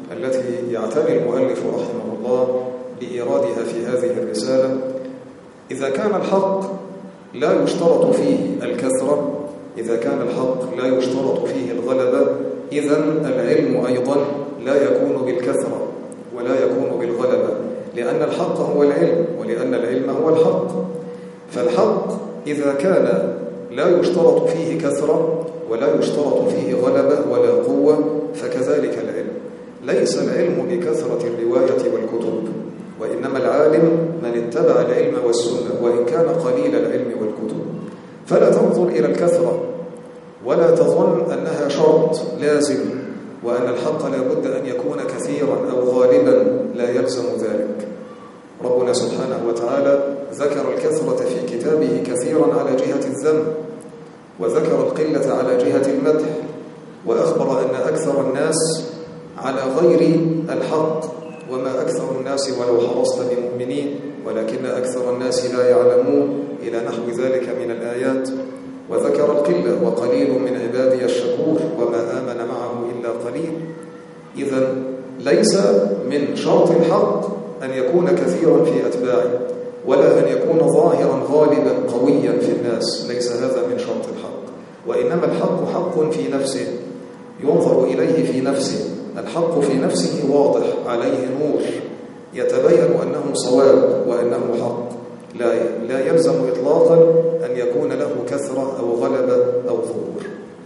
Speaker 2: التي يعتني المؤلف رحمه الله بإيرادها في هذه الرسالة. إذا كان الحق لا يشترط فيه الكثرة، إذا كان الحق لا يشترط فيه الغلبة، إذن العلم أيضا لا يكون بالكثرة ولا يكون بالغلبة، لأن الحق هو العلم ولأن العلم هو الحق. فالحق إذا كان لا يشترط فيه كثرة ولا يشترط فيه غلبة ولا قوة فكذلك العلم. ليس العلم بكثرة الرواية والكتب، وإنما العالم من اتبع العلم والسنة وإن كان قليل العلم والكتب. فلا تنظر إلى الكثرة ولا تظن أنها شرط لازم، وأن الحق لا بد أن يكون كثيرا أو غالبا، لا يلزم ذلك. ربنا سبحانه وتعالى ذكر الكثرة في كتابه كثيرا على جهة الذم، وذكر القلة على جهة المدح، وأخبر أن أكثر الناس على غير الحق، وما أكثر الناس ولو حرصت بمؤمنين ولكن أكثر الناس لا يعلمون، إلى نحو ذلك من الآيات. وذكر القلة وقليل من عبادي الشكور وما آمن معه إلا قليل. إذن ليس من شرط الحق أن يكون كثيرا في أتباعه، ولا أن يكون ظاهرا غالبا قويا في الناس، ليس هذا من شرط الحق. وإنما الحق حق في نفسه، ينظر إليه في نفسه، الحق في نفسه واضح عليه نور، يتبين أنه صواب وأنه حق، لا لا يلزم إطلاقا أن يكون له كثرة أو غلبة أو ظهور.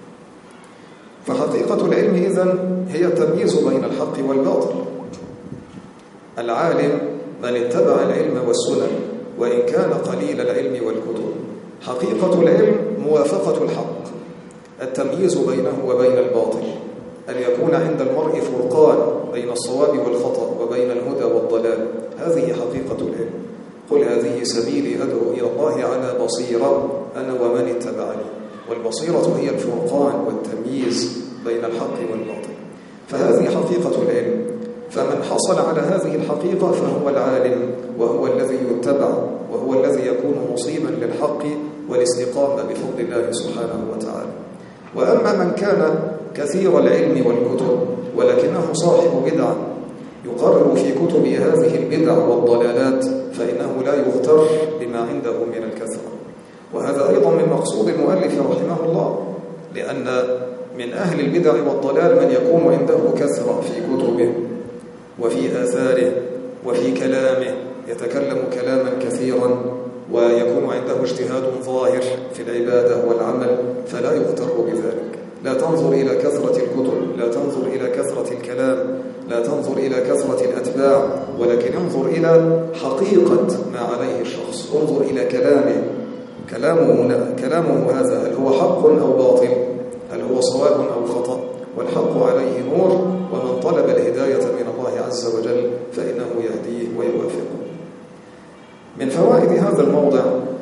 Speaker 2: فحقيقة العلم إذن هي التمييز بين الحق والباطل. العالم من اتبع العلم والسنن وإن كان قليل العلم والكتب. حقيقة العلم موافقة الحق، التمييز بينه وبين الباطل، أن يكون عند المرء فرقان بين الصواب والخطأ وبين الهدى والضلال. هذه حقيقة العلم. قل هذه سبيلي أدعو إلى الله على بصيرة أنا ومن اتبعني. والبصيرة هي الفرقان والتمييز بين الحق والباطل. فهذه حقيقة العلم. فمن حصل على هذه الحقيقة فهو العالم، وهو الذي يتبع، وهو الذي يكون مصيبا للحق والاستقامة بفضل الله سبحانه وتعالى. وأما من كان كثير العلم والكتب ولكنه صاحب بدعة يقرر في كتبه هذه البدع والضلالات، فإنه لا يغتر بما عنده من الكثرة. وهذا أيضا من مقصود المؤلف رحمه الله، لأن من أهل البدع والضلال من يكون عنده كثرة في كتبه وفي آثاره وفي كلامه، يتكلم كلاما كثيرا ويكون عنده اجتهاد ظاهر في العبادة والعمل، فلا يغتر بذلك. لا تنظر إلى كثرة الكتب، لا تنظر إلى كثرة الكلام، لا تنظر إلى كثرة الأتباع، ولكن انظر إلى حقيقة ما عليه الشخص. انظر إلى كلامه، كلامه, كلامه هذا هل هو حق أو باطل، هل هو صواب أو خطأ. والحق عليه نور، ومن طلب الهداية من الله عز وجل فإنه يهديه ويوافقه. من فوائد هذا الموضع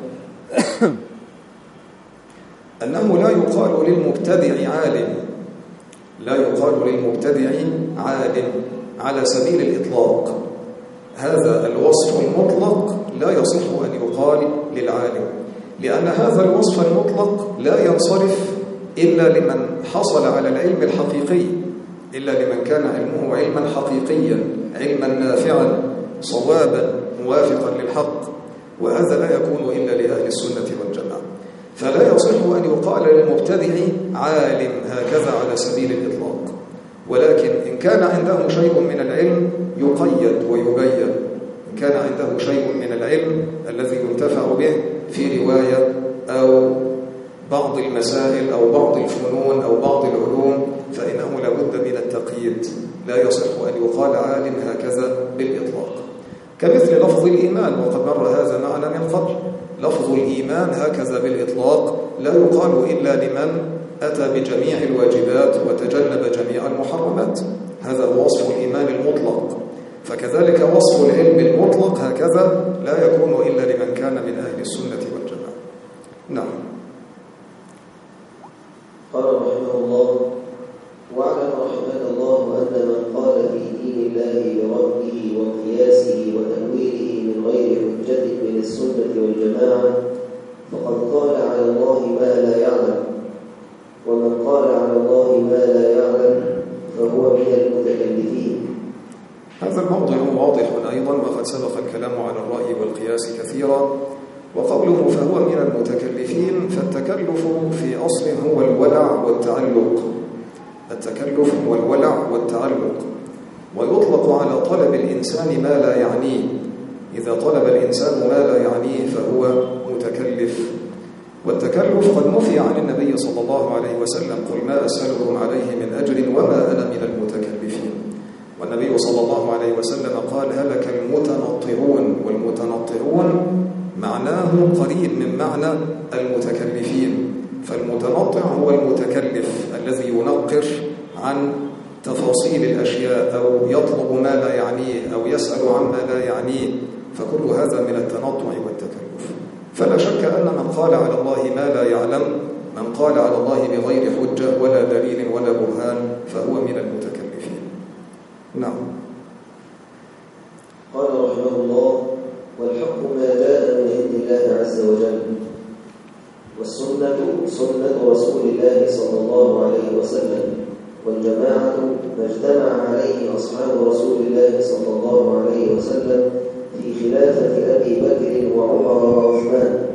Speaker 2: أنه لا يقال للمبتدع عالم، لا يقال للمبتدع عالم على سبيل الإطلاق. هذا الوصف المطلق لا يصح أن يقال للعالم، لأن هذا الوصف المطلق لا ينصرف إلا لمن حصل على العلم الحقيقي، إلا لمن كان علمه علما حقيقيا، علما نافعا صوابا موافقا للحق، وهذا لا يكون إلا لأهل السنة والجماعة. فلا يصح أن يقال للمبتدع عالم هكذا على سبيل الإطلاق، ولكن إن كان عنده شيء من العلم يقيد ويبين. إن كان عنده شيء من العلم الذي ينتفع به في رواية أو بعض المسائل أو بعض الفنون أو بعض العلوم، فإنه لا بد من التقييد. لا يصح أن يقال عالم هكذا بالإطلاق. كمثل لفظ الإيمان، وقد مر هذا معنا من قبل. لفظ الإيمان هكذا بالإطلاق لا يقال إلا لمن أتى بجميع الواجبات وتجنب جميع المحرمات. هذا هو وصف الإيمان المطلق. فكذلك وصف العلم المطلق هكذا لا يكون إلا لمن كان من أهل السنة والجماعة. نعم.
Speaker 1: قال رحمه الله: واعلم رحمك الله أن من قال في دين الله بربه وقياسه وتأويله من غير حجة من السنة والجماعة فقد قال على الله ما لا يعلم، ومن قال على الله ما لا يعلم فهو من المتكلفين.
Speaker 2: هذا الموضع واضح أيضا، وقد سبق الكلام على الرأي والقياس كثيرا. وقوله فهو من المتكلفين، فالتكلف في أصل هو الولع والتعلق. التكلف هو الولع والتعلق، ويطلق على طلب الإنسان ما لا يعنيه. إذا طلب الإنسان ما لا يعنيه فهو متكلف. والتكلف قد نفي عن النبي صلى الله عليه وسلم: قل ما أسألكم عليه من أجر وما أنا من المتكلفين. والنبي صلى الله عليه وسلم قال: هلك المتنطعون. والمتنطعون معناه قريب من معنى المتكلفين. فالمتنطع هو المتكلف الذي ينقر عن تفاصيل الأشياء، أو يطلب ما لا يعنيه، أو يسأل عما لا يعنيه، فكل هذا من التنطع والتكلف. فلا شك أن من قال على الله ما لا يعلم، من قال على الله بغير حجة ولا دليل ولا برهان، فهو من المتكلفين. نعم.
Speaker 1: قال رحمه الله: والحق ما جاء من عند الله عز وجل، والسنة سنة رسول الله صلى الله عليه وسلم، والجماعة ما اجتمع عليه أصحاب رسول الله صلى الله عليه وسلم في خلافة أبي بكر وعمر وعثمان.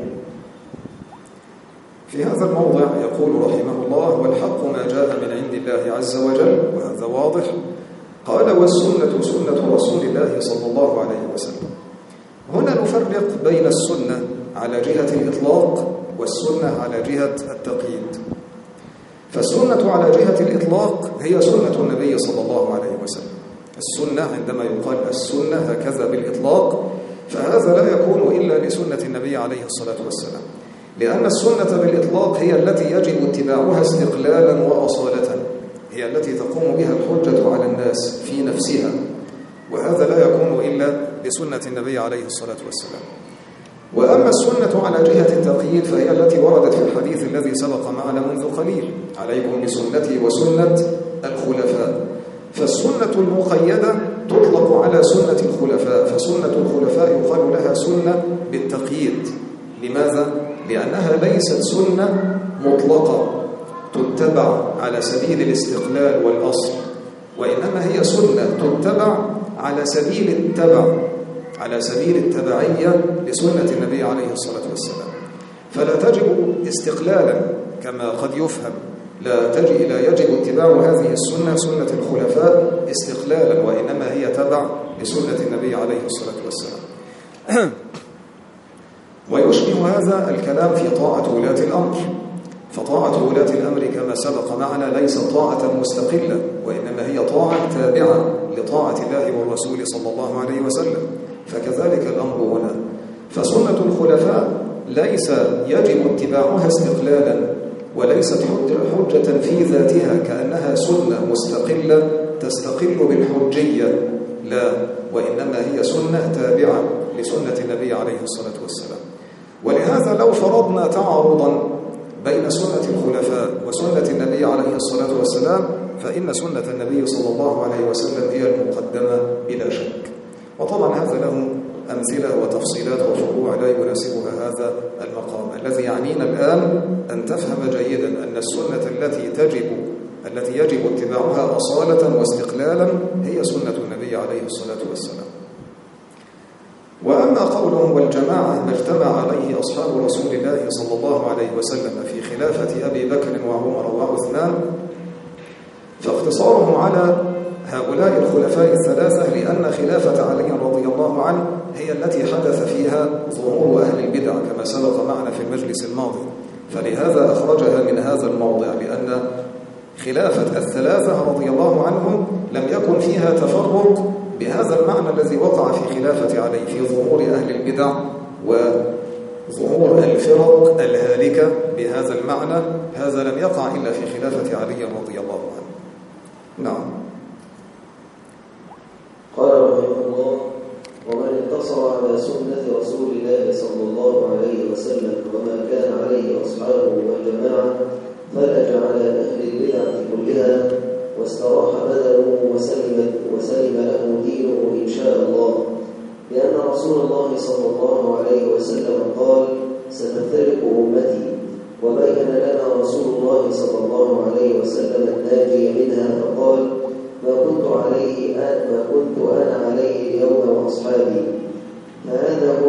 Speaker 2: في هذا الموضع يقول رحمه الله: والحق ما جاء من عند الله عز وجل، وهذا واضح. قال: والسنة سنة رسول الله صلى الله عليه وسلم. هنا نفرق بين السنة على جهة الإطلاق والسنة على جهة التقييد. فالسنة على جهة الإطلاق هي سنة النبي صلى الله عليه وسلم. السنة عندما يقال السنة هكذا بالإطلاق، فهذا لا يكون إلا لسنة النبي عليه الصلاة والسلام، لأن السنة بالإطلاق هي التي يجب اتباعها استقلالا وأصالة، هي التي تقوم بها الحجة على الناس في نفسها، وهذا لا يكون إلا بسنة النبي عليه الصلاة والسلام. وأما السنة على جهة التقييد فهي التي وردت في الحديث الذي سبق معنا منذ قليل: عليكم بسنتي وسنة الخلفاء. فالسنة المقيدة تطلق على سنة الخلفاء، فسنة الخلفاء يقال لها سنة بالتقييد. لماذا؟ لأنها ليست سنة مطلقة تتبع على سبيل الاستقلال والأصل، وإنما هي سنة تتبع على سبيل التبع، على سبيل التبعية لسنة النبي عليه الصلاة والسلام. فلا تجب استقلالا كما قد يفهم، لا تجب لا يجب اتباع هذه السنة سنة الخلفاء استقلالا، وإنما هي تبع لسنة النبي عليه الصلاة والسلام. ويشبه هذا الكلام في طاعة ولاة الأمر. فطاعة ولاة الأمر كما سبق معنا ليست طاعة مستقلة، وإنما هي طاعة تابعة لطاعة الله والرسول صلى الله عليه وسلم. فكذلك الأمر هنا، فسنة الخلفاء ليس يجب اتباعها استقلالا، وليست حجة في ذاتها كأنها سنة مستقلة تستقل بالحجية، لا، وإنما هي سنة تابعة لسنة النبي عليه الصلاة والسلام. ولهذا لو فرضنا تعارضا بين سنة الخلفاء وسنة النبي عليه الصلاة والسلام، فإن سنة النبي صلى الله عليه وسلم هي المقدمة بلا شك. وطبعا هذا له أمثلة وتفصيلات وفروع لا يناسبها هذا المقام. الذي يعنينا الآن أن تفهم جيدا أن السنة التي تجب التي يجب اتباعها أصالة واستقلالا هي سنة النبي عليه الصلاة والسلام. وأما قوله والجماعة ما اجتمع عليه أصحاب رسول الله صلى الله عليه وسلم في خلافة أبي بكر وعمر وعثمان، فاقتصارهم على هؤلاء الخلفاء الثلاثة لأن خلافة علي رضي الله عنه هي التي حدث فيها ظهور أهل البدع كما سبق معنا في المجلس الماضي، فلهذا أخرجها من هذا الموضع، لأن خلافة الثلاثة رضي الله عنهم لم يكن فيها تفرق بهذا المعنى الذي وقع في خلافة علي، في ظهور أهل البدع وظهور الفرق الهالكة بهذا المعنى. هذا لم يقع إلا في خلافة علي رضي الله عنه. نعم.
Speaker 1: قال رحمه الله: ومن اقتصر على سنة رسول الله صلى الله عليه وسلم وما كان عليه أصحابه والجماعة فلج على أهل البدع كلها واستراح بدنه وسلم, وسلم له دينه إن شاء الله، لأن رسول الله صلى الله عليه وسلم قال: ستفترق أمتي، وبين لنا رسول الله صلى الله عليه وسلم الناجي منها فقال: ما كنت عليه آن ما كنت أنا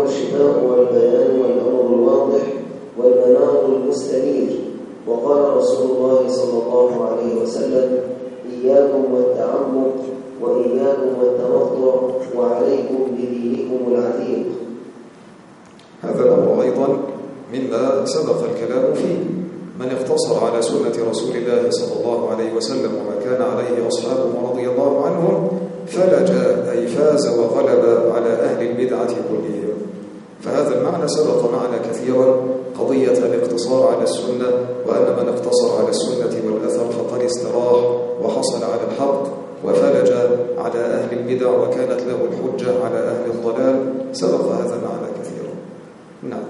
Speaker 1: الشفاء والبيان والأمر الواضح والمنار المستنير. وقال رسول الله صلى الله عليه وسلم: إياكم والتعمق وإياكم والتمطع وعليكم بدينكم العتيق.
Speaker 2: هذا الأمر أيضا مما سبق الكلام فيه. من اقتصر على سنة رسول الله صلى الله عليه وسلم وما كان عليه أصحابه رضي الله عنهم فلج أي فاز وغلب على أهل البدعة كلهم. فهذا المعنى سبق معنا كثيرا، قضية الاقتصار على السنة، وأن من اقتصر على السنة والأثر فقد استراح وحصل على الحق وفلج على أهل البدع وكانت له الحجة على أهل الضلال. سبق هذا المعنى كثيرا. نعم.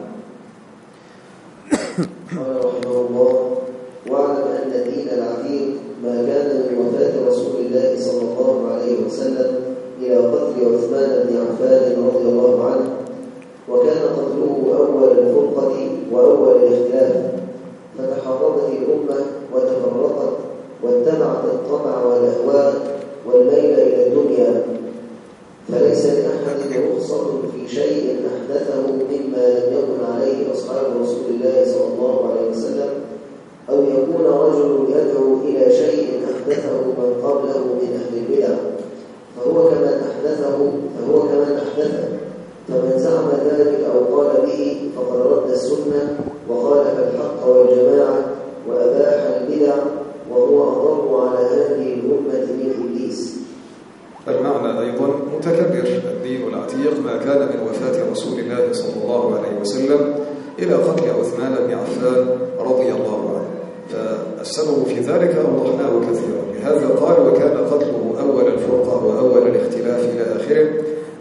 Speaker 1: قال رحمه الله: واعلم أن الدين العتيق ما كان من وفاة رسول الله صلى الله عليه وسلم إلى قتل عثمان بن عفان رضي الله عنه، وكان قتله أول الفرقة وأول الاختلاف، فتحرمت الأمة وتفرقت واتبعت الطمع والأهواء والميل إلى الدنيا، فليس لأحد رخصة في شيء أحدثه مما لم يكن عليه أصحاب رسول الله صلى الله عليه وسلم، أو يكون رجل يدعو إلى شيء أحدثه من قبله من أهل البدع، فهو كمن أحدثه فهو كمن أحدثه فمن زعم ذلك أو قال به فقد رد السنة وخالف الحق والجماعة وأباح البدع، وهو أضر على هذه الأمة من إبليس.
Speaker 2: المعنى أيضا متكبر. الدين العتيق ما كان من وفاة رسول الله صلى الله عليه وسلم إلى قتل عثمان بن عفان رضي الله عنه. فالسبب في ذلك أوضحناه كثيرا، لهذا قال: وكان قتله أول الفرقة وأول الاختلاف إلى آخره.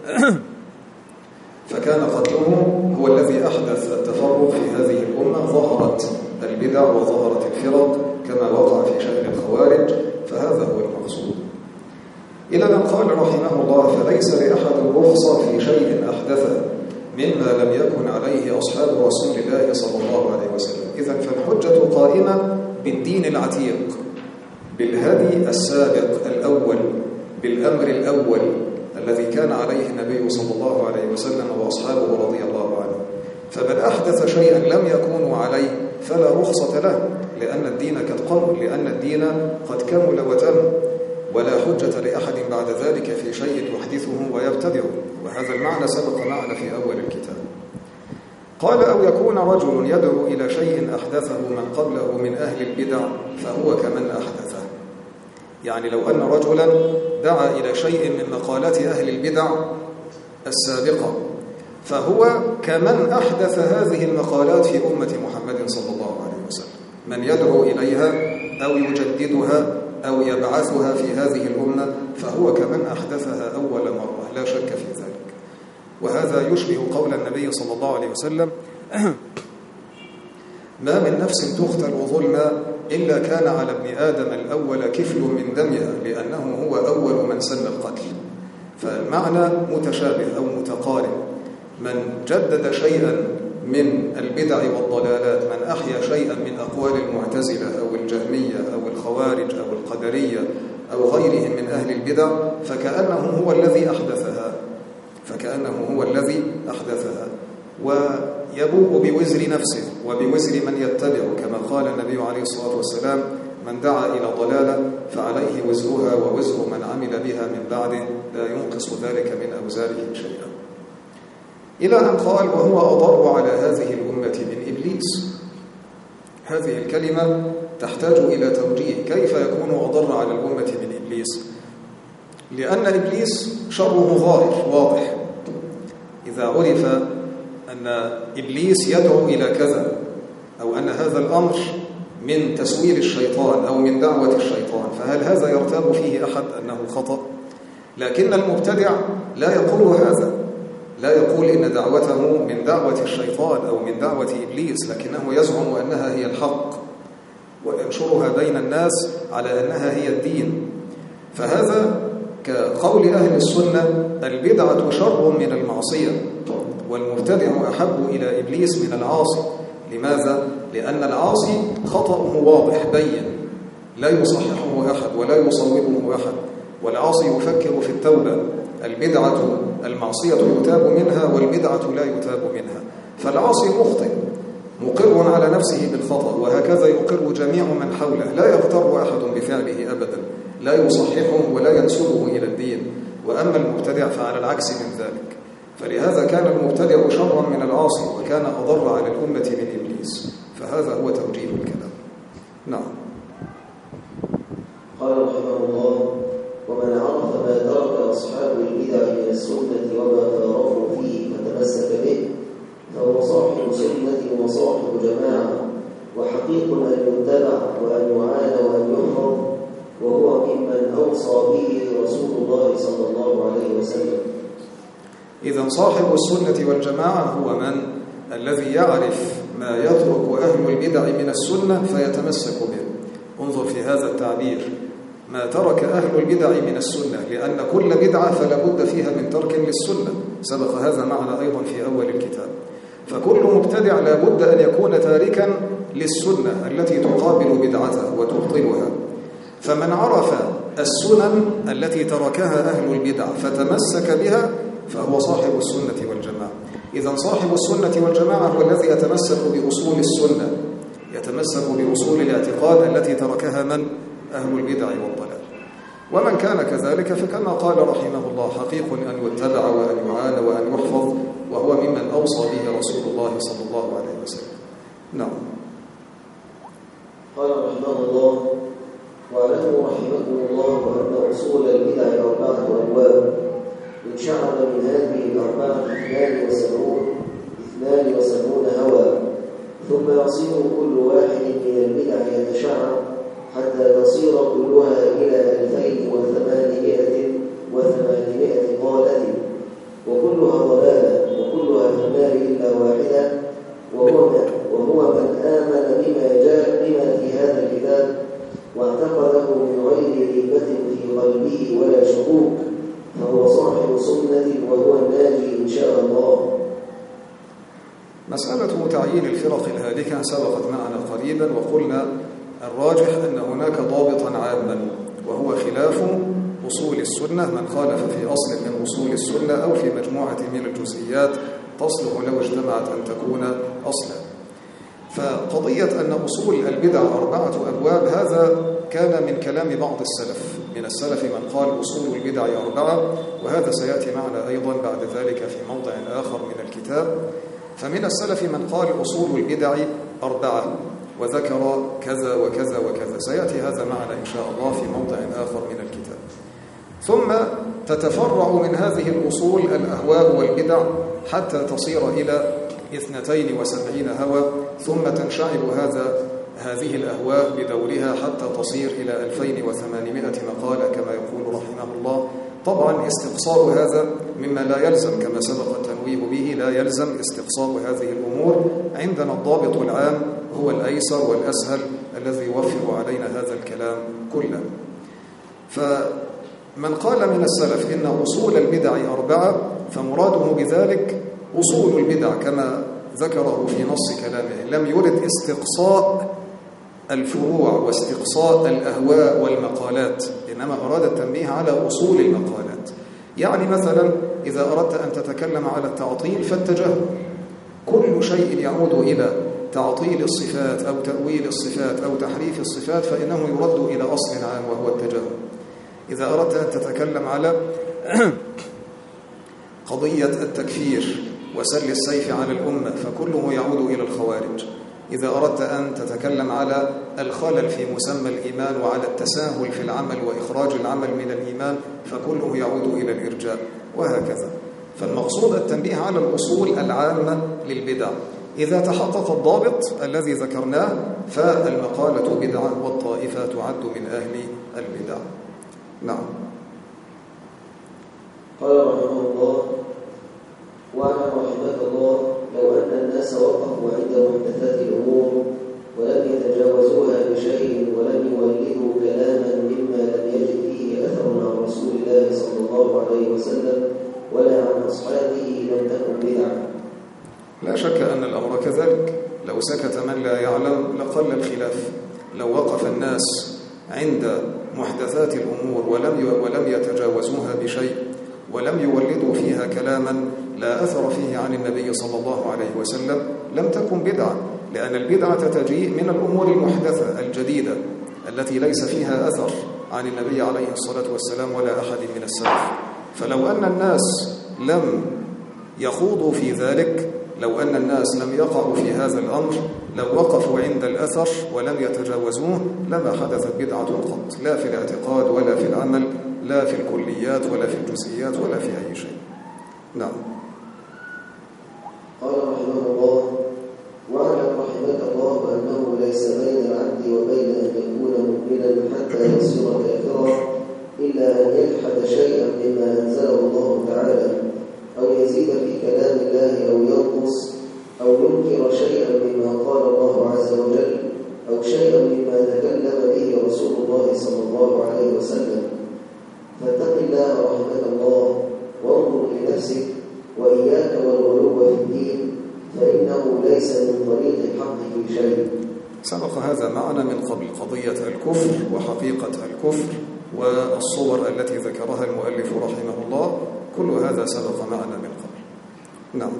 Speaker 2: فكان قتله هو الذي أحدث التفرق في هذه الأمة، ظهرت البدع وظهرت الفرق كما وقع في شأن الخوارج، فهذا هو المقصود. إلى أن قال رحمه الله: فليس لأحد رخصة في شيء أحدثه مما لم يكن عليه أصحاب رسول الله صلى الله عليه وسلم. إذن فالحجة قائمة بالدين العتيق، بالهدي السابق الأول، بالأمر الأول الذي كان عليه النبي صلى الله عليه وسلم وأصحابه رضي الله عنه. فمن أحدث شيئا لم يكونوا عليه فلا رخصة له، لأن الدين قد قم، لأن الدين قد كمل وتم، ولا حجة لأحد بعد ذلك في شيء يحدثه ويبتدعه. وهذا المعنى سبق معنا في أول الكتاب. قال: أو يكون رجل يدعو إلى شيء أحدثه من قبله من أهل البدع فهو كمن أحدثه. يعني لو أن رجلا دعا إلى شيء من مقالات أهل البدع السابقة فهو كمن أحدث هذه المقالات في أمة محمد صلى الله عليه وسلم. من يدعو إليها أو يجددها أو يبعثها في هذه الأمة فهو كمن أحدثها أول مرة، لا شك في ذلك. وهذا يشبه قول النبي صلى الله عليه وسلم: ما من نفس تقتل ظلما إلا كان على ابن آدم الأول كفل من دمها، لأنه هو أول من سن القتل. فالمعنى متشابه أو متقارب. من جدد شيئا من البدع والضلالات، من أحيا شيئا من أقوال المعتزلة أو الجهمية أو الخوارج أو القدرية أو غيرهم من أهل البدع، فكأنه هو الذي أحدثها فكأنه هو الذي أحدثها ويبوء بوزر نفسه وبوزر من يتبعه، كما قال النبي عليه الصلاة والسلام: من دعا إلى ضلالة فعليه وزرها ووزر من عمل بها من بعده، لا ينقص ذلك من أوزارهم شيئا. إلى أن قال: وهو أضر على هذه الأمة من إبليس. هذه الكلمة تحتاج إلى توجيه، كيف يكون أضر على الأمة من إبليس؟ لأن إبليس شره ظاهر واضح. إذا عرف أن إبليس يدعو إلى كذا، أو أن هذا الأمر من تسويل الشيطان أو من دعوة الشيطان، فهل هذا يرتاب فيه أحد أنه خطأ؟ لكن المبتدع لا يقول هذا، لا يقول إن دعوته من دعوة الشيطان أو من دعوة إبليس، لكنه يزعم أنها هي الحق وينشرها بين الناس على أنها هي الدين. فهذا كقول أهل السنة: البدعة شر من المعصية، والمبتدع أحب إلى إبليس من العاصي. لماذا؟ لأن العاصي خطأه واضح بين، لا يصححه أحد ولا يصوبه أحد، والعاصي يفكر في التوبة. البدعة المعصية يتاب منها والبدعة لا يتاب منها. فالعاصي مخطئ مقر على نفسه بالخطأ، وهكذا يقر جميع من حوله، لا يغتر أحد بفعله أبدا، لا يصححه ولا ينسبه إلى الدين. وأما المبتدع فعلى العكس من ذلك. فلهذا كان المبتدع شرا من العاصي، وكان أضر على الأمة من إبليس. فهذا هو توجيه الكلام. نعم.
Speaker 1: قال رحمه الله: ومن عرف ما ترك أصحاب البدع من السنة وما فارقوا فيه فتمسك به فهو صاحب سنة وصاحب جماعة، وحقيق أن يتبع وأن يعان وأن يحفظ، وهو ممن أوصى به رسول الله صلى الله عليه وسلم.
Speaker 2: إذن صاحب السنة والجماعة هو من الذي يعرف ما يترك أهل البدع من السنة فيتمسك به. انظر في هذا التعبير: ما ترك أهل البدع من السنة، لأن كل بدعة فلا بد فيها من ترك للسنة، سبق هذا معنا أيضا في أول الكتاب. فكل مبتدع لا بد أن يكون تاركا للسنة التي تقابل بدعته وتبطلها. فمن عرف السنن التي تركها أهل البدع فتمسك بها فهو صاحب السنة والجماعة. إذن صاحب السنة والجماعة هو الذي يتمسك بأصول السنة، يتمسك بأصول الاعتقاد التي تركها من؟ أهل البدع والضلال. ومن كان كذلك فكما قال رحمه الله: حقيق أن يتبع وأن يعان وأن يحفظ، وهو ممن أوصى به رسول الله صلى الله عليه وسلم. نعم.
Speaker 1: قال رحمه الله: واعلموا رحمكم الله أن أصول البدع أربعة أبواب، إن شعب من هذه الأربعة اثنان وسبعون اثنان وسبعون هوى، ثم يصير كل واحد من البدع يتشعب حتى تصير كلها إلى ألفين وثمانمائة وثمانمائة ضالة، وكلها ضلالة، وكلها في النار إلا واحدة، وهو وهو من آمن بما جاء بما في هذا الكتاب واعتقده من غير ريبة في قلبه ولا شكوك، فهو صاحب سنة وهو الناجي إن شاء الله.
Speaker 2: مسألة تعيين الفرق الهالكة سبقت معنا قريبا، وقلنا الراجح أن هناك ضابطا عاما وهو خلاف أصول السنة. من خالف في أصل من أصول السنة أو في مجموعة من الجزئيات تصلح لو اجتمعت أن تكون أصلا. فقضية أن أصول البدع أربعة أبواب هذا كان من كلام بعض السلف. من السلف من قال أصول البدع أربعة، وهذا سيأتي معنا أيضا بعد ذلك في موضع آخر من الكتاب. فمن السلف من قال أصول البدع أربعة وذكر كذا وكذا وكذا، سيأتي هذا معنا إن شاء الله في موضع آخر من الكتاب. ثم تتفرع من هذه الأصول الأهواء والبدع حتى تصير إلى اثنتين وسبعين هوى، ثم تنشعب هذا هذه الأهواء بدورها حتى تصير إلى ألفين وثمانمائة مقالة كما يقول رحمه الله. طبعا استقصاء هذا مما لا يلزم، كما سبق التنويه به، لا يلزم استقصاء هذه الأمور. عندنا الضابط العام هو الأيسر والأسهل الذي يوفر علينا هذا الكلام كله. فمن قال من السلف إن أصول البدع أربعة فمراده بذلك أصول البدع كما ذكره في نص كلامه، لم يرد استقصاء الفروع واستقصاء الأهواء والمقالات، إنما أراد التنبيه على أصول المقالات. يعني مثلا إذا أردت أن تتكلم على التعطيل فالتجهم، كل شيء يعود إلى تعطيل الصفات أو تأويل الصفات أو تحريف الصفات فإنه يرد إلى أصل عام وهو التجهم. إذا أردت أن تتكلم على قضية التكفير وسل السيف على الأمة فكله يعود إلى الخوارج. إذا أردت أن تتكلم على الخلل في مسمى الإيمان وعلى التساهل في العمل وإخراج العمل من الإيمان فكله يعود إلى الإرجاء، وهكذا. فالمقصود التنبيه على الأصول العامة للبدع. إذا تحقق الضابط الذي ذكرناه فالمقالة بدعة والطائفة تعد من أهل البدع. نعم.
Speaker 1: قال رحمه الله: واعلم رحمك الله لو أن الناس وقفوا عند محدثات الأمور ولم يتجاوزوها بشيء ولم يولدوا كلاما مما لم يجد فيه أثر عن رسول الله صلى الله عليه وسلم ولا عن أصحابه لم تكن بدعة.
Speaker 2: لا شك أن الأمر كذلك. لو سكت من لا يعلم لقل الخلاف. لو وقف الناس عند محدثات الأمور ولم ولم يتجاوزوها بشيء ولم يولدوا فيها كلاما لا أثر فيه عن النبي صلى الله عليه وسلم لم تكن بدعة، لأن البدعة تجيء من الأمور المحدثة الجديدة التي ليس فيها أثر عن النبي عليه الصلاة والسلام ولا أحد من السلف. فلو أن الناس لم يخوضوا في ذلك، لو أن الناس لم يقعوا في هذا الأمر، لو وقفوا عند الأثر ولم يتجاوزوه، لما حدثت بدعة قط، لا في الاعتقاد ولا في العمل، لا في الكليات ولا في الجزئيات ولا في أي شيء. نعم.
Speaker 1: قال رحمه الله: واعلم رحمك الله أنه ليس بين العبد وبين أن يكون مؤمنا حتى يصير كافرا إلا أن يجحد شيئا مما أنزله الله تعالى، أو يزيد في كلام الله أو ينقص، أو ينكر شيئا مما قال الله عز وجل، أو شيئا مما تكلم به رسول الله صلى الله عليه وسلم. فاتق الله رحمك الله وانظر لنفسك، وإياك والغلو في الدين، فإنه ليس من طريق الحق في شيء.
Speaker 2: سبق هذا معنا من قبل، قضية الكفر وحقيقة الكفر والصور التي ذكرها المؤلف رحمه الله، كل هذا سبق معنا من قبل. نعم.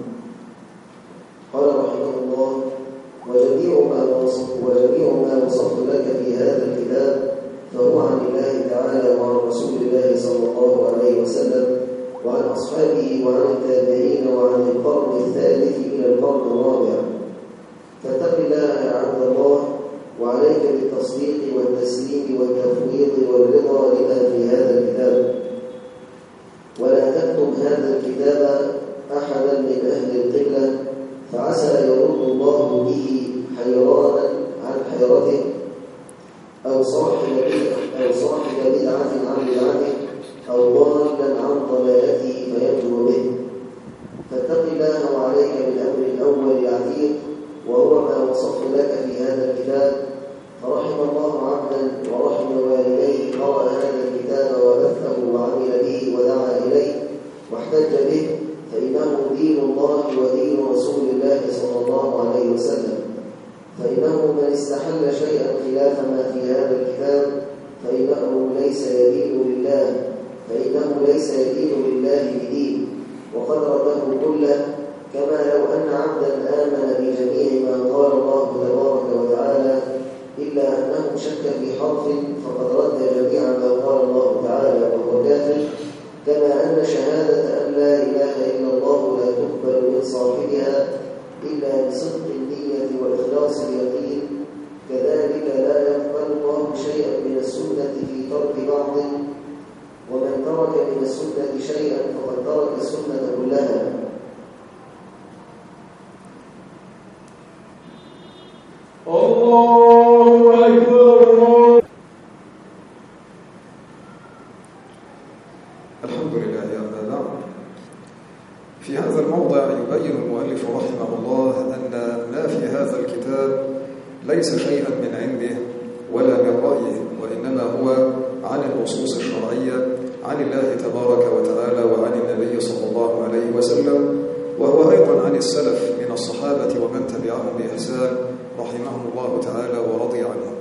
Speaker 1: قال رحمه الله: وجميع ما وصف وجميع ما وصفت لك في هذا الكتاب فهو عن الله تعالى وعن رسول الله صلى الله عليه وسلم وعن أصحابه وعن التابعين وعن القرن الثالث إلى القرن الرابع. فاتق الله يا عبد الله، وعليك بالتصديق والتسليم والتفويض والرضا لما في هذا الكتاب، ولا تكتم هذا الكتاب أحدا من أهل القبلة، فعسى يرد الله به حيرانا عن حيرته، أو صاحب أو صاحب بدعة عن بدعته، أو ضالا عن ضلالته فينجو به. فاتق الله وعليك بالأمر الأول العتيق، وهو ما وصفت لك في هذا الكتاب. فرحم الله عبدا ورحم والديه قرأ هذا الكتاب وبثه وعمل به ودعا إليه واحتج به، فإنه دين الله ودين رسول الله صلى الله عليه وسلم. فإنه من استحل شيئا خلاف ما في هذا الكتاب فإنه ليس يدين لله فإنه ليس يدين لله بدين، وقد رده كله، كما لو أن عبدا آمن بجميع ما قال الله تبارك وتعالى إلا أنه شك في حرف فقد رد جميع ما قال الله تعالى وهو كافر. كما أن شهادة أن لا إله إلا الله لا تقبل من صاحبها إلا بصدق النية وإخلاص اليقين، كذلك لا يقبل الله شيئا من السنة في ترك بعض، ومن ترك من السنة شيئا فقد ترك السنة كلها.
Speaker 3: الله أكبر.
Speaker 2: الحمد لله. أما بعد، في هذا الموضع يبين المؤلف رحمه الله أن ما في هذا الكتاب ليس شيئا من عنده ولا من رأيه، وإنما هو عن النصوص الشرعية عن الله تبارك وتعالى وعن النبي صلى الله عليه وسلم، وهو أيضا عن السلف من الصحابة ومن تبعهم بإحسان رحمهم الله تعالى ورضي عنهم.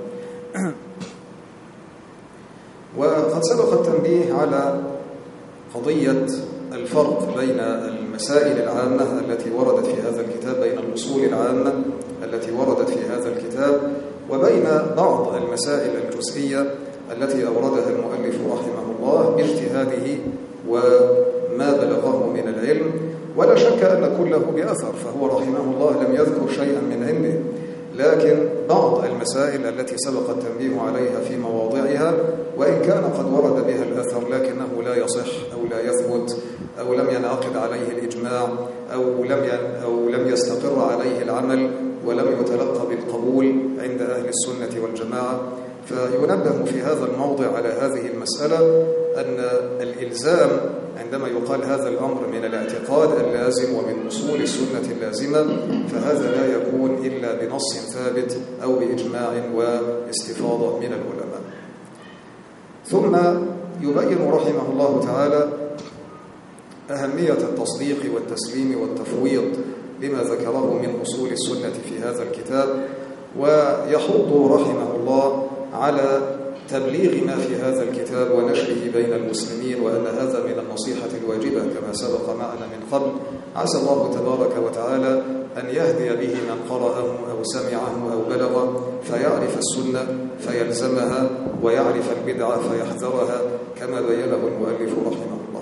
Speaker 2: وقد سبق التنبيه على قضية الفرق بين المسائل العامة التي وردت في هذا الكتاب، بين الأصول العامة التي وردت في هذا الكتاب، وبين بعض المسائل الجزئية التي أوردها المؤلف رحمه الله باجتهاده وما بلغه من العلم. ولا شك أن كله بأثر، فهو رحمه الله لم يذكر شيئا من عنده، لكن بعض المسائل التي سبق التنبيه عليها في مواضعها وإن كان قد ورد بها الأثر لكنه لا يصح أو لا يثبت أو لم ينعقد عليه الإجماع أو لم أو لم يستقر عليه العمل ولم يتلقى بالقبول عند أهل السنة والجماعة. فينبه في هذا الموضع على هذه المسألة أن الإلزام عندما يقال هذا الأمر من الاعتقاد اللازم ومن أصول السنة اللازمة، فهذا لا يكون إلا بنص ثابت أو بإجماع واستفاضة من العلماء. ثم يبين رحمه الله تعالى أهمية التصديق والتسليم والتفويض لما ذكره من أصول السنة في هذا الكتاب، ويحض رحمه الله على تبليغ ما في هذا الكتاب ونشره بين المسلمين، وأن هذا من النصيحة الواجبة كما سبق معنا من قبل. عسى الله تبارك وتعالى أن يهدي به من قرأه أو سمعه أو بلغ فيعرف السنة فيلزمها، ويعرف البدعة فيحذرها كما بينه المؤلف رحمه الله.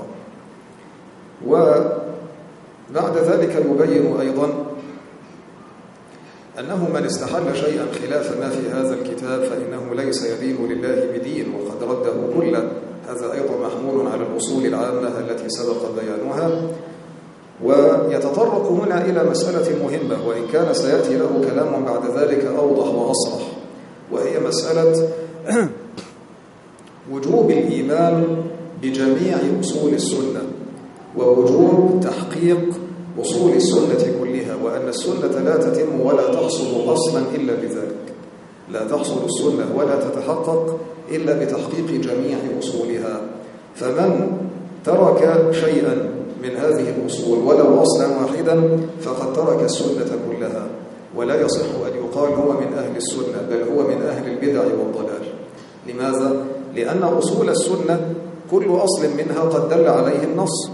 Speaker 2: وبعد ذلك يبين أيضا أنه من استحل شيئا خلاف ما في هذا الكتاب فإنه ليس يدين لله بدين، وقد رده كله. هذا أيضا محمول على الأصول العامة التي سبق بيانها. ويتطرق هنا إلى مسألة مهمة، وإن كان سيأتي له كلام بعد ذلك أوضح وأصرح، وهي مسألة وجوب الإيمان بجميع أصول السنة، ووجوب تحقيق أصول السنة كلها، وأن السنة لا تتم ولا تحصل أصلا إلا بذلك. لا تحصل السنة ولا تتحقق إلا بتحقيق جميع أصولها. فمن ترك شيئا من هذه الأصول ولو أصلا واحدا فقد ترك السنة كلها، ولا يصح أن يقال هو من أهل السنة، بل هو من أهل البدع والضلال. لماذا؟ لأن أصول السنة كل أصل منها قد دل عليه النص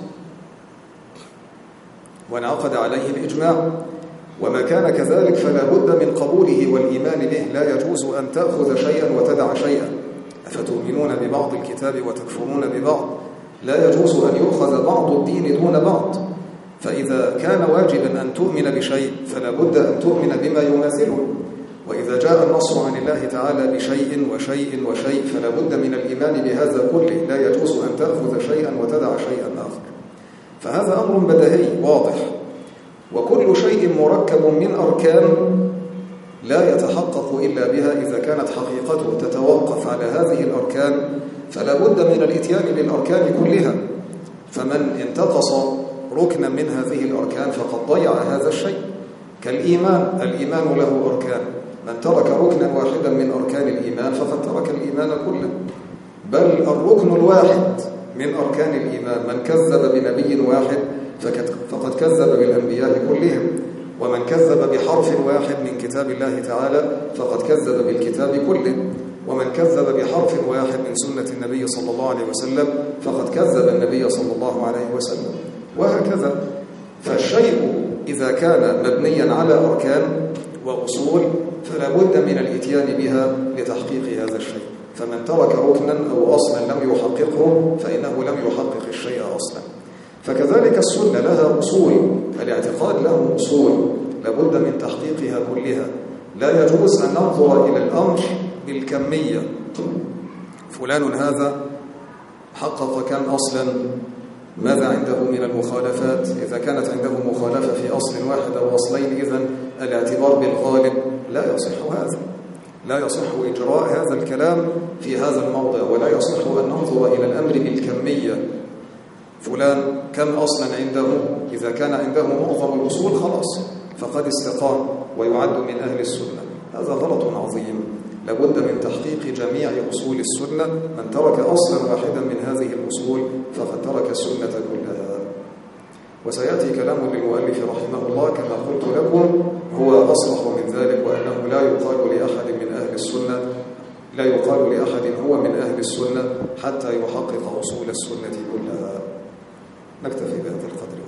Speaker 2: وانعقد عليه الإجماع، وما كان كذلك فلا بد من قبوله والإيمان به. لا يجوز أن تأخذ شيئا وتدع شيئا. أفتؤمنون ببعض الكتاب وتكفرون ببعض؟ لا يجوز أن يؤخذ بعض الدين دون بعض. فإذا كان واجبا أن تؤمن بشيء فلا بد أن تؤمن بما يماثله، وإذا جاء النص عن الله تعالى بشيء وشيء وشيء فلا بد من الإيمان بهذا كله. لا يجوز أن تأخذ شيئا وتدع شيئا آخر. فهذا أمر بديهي واضح. وكل شيء مركب من أركان لا يتحقق إلا بها. إذا كانت حقيقته تتوقف على هذه الأركان فلا بد من الإتيان للأركان كلها. فمن انتقص ركنا من هذه الأركان فقد ضيع هذا الشيء. كالإيمان، الإيمان له أركان. من ترك ركنا واحدا من أركان الإيمان فقد ترك الإيمان كله. بل الركن الواحد من أركان الإيمان، من كذب بنبي واحد فقد كذب بالأنبياء كلهم، ومن كذب بحرف واحد من كتاب الله تعالى فقد كذب بالكتاب كله، ومن كذب بحرف واحد من سنة النبي صلى الله عليه وسلم فقد كذب النبي صلى الله عليه وسلم، وهكذا. فالشيء إذا كان مبنيا على أركان وأصول فلا بد من الإتيان بها لتحقيق هذا الشيء. فمن ترك ركنا أو أصلا لم يحققه فإنه لم يحقق الشيء أصلا. فكذلك السنة لها أصول، الاعتقاد له أصول لابد من تحقيقها كلها. لا يجوز أن ننظر إلى الأمر بالكمية. فلان هذا حقق كم أصلا، ماذا عنده من المخالفات؟ إذا كانت عنده مخالفة في أصل واحد أو أصلين إذن الاعتبار بالغالب لا يصح هذا. لا يصح إجراء هذا الكلام في هذا الموضع، ولا يصح أن ننظر إلى الأمر بالكمية. فلان كم أصلا عنده؟ إذا كان عنده معظم الأصول خلاص فقد استقام ويعد من أهل السنة. هذا غلط عظيم. لابد من تحقيق جميع أصول السنة. من ترك أصلا واحدا من هذه الأصول فقد ترك السنة كلها. وسيأتي كلام للمؤلف رحمه الله كما قلت لكم هو أصرح من ذلك، وأنه لا يقال لأحد من أهل السنة لا يقال لأحد هو من أهل السنة حتى يحقق أصول السنة كلها. نكتفي بهذا القدر.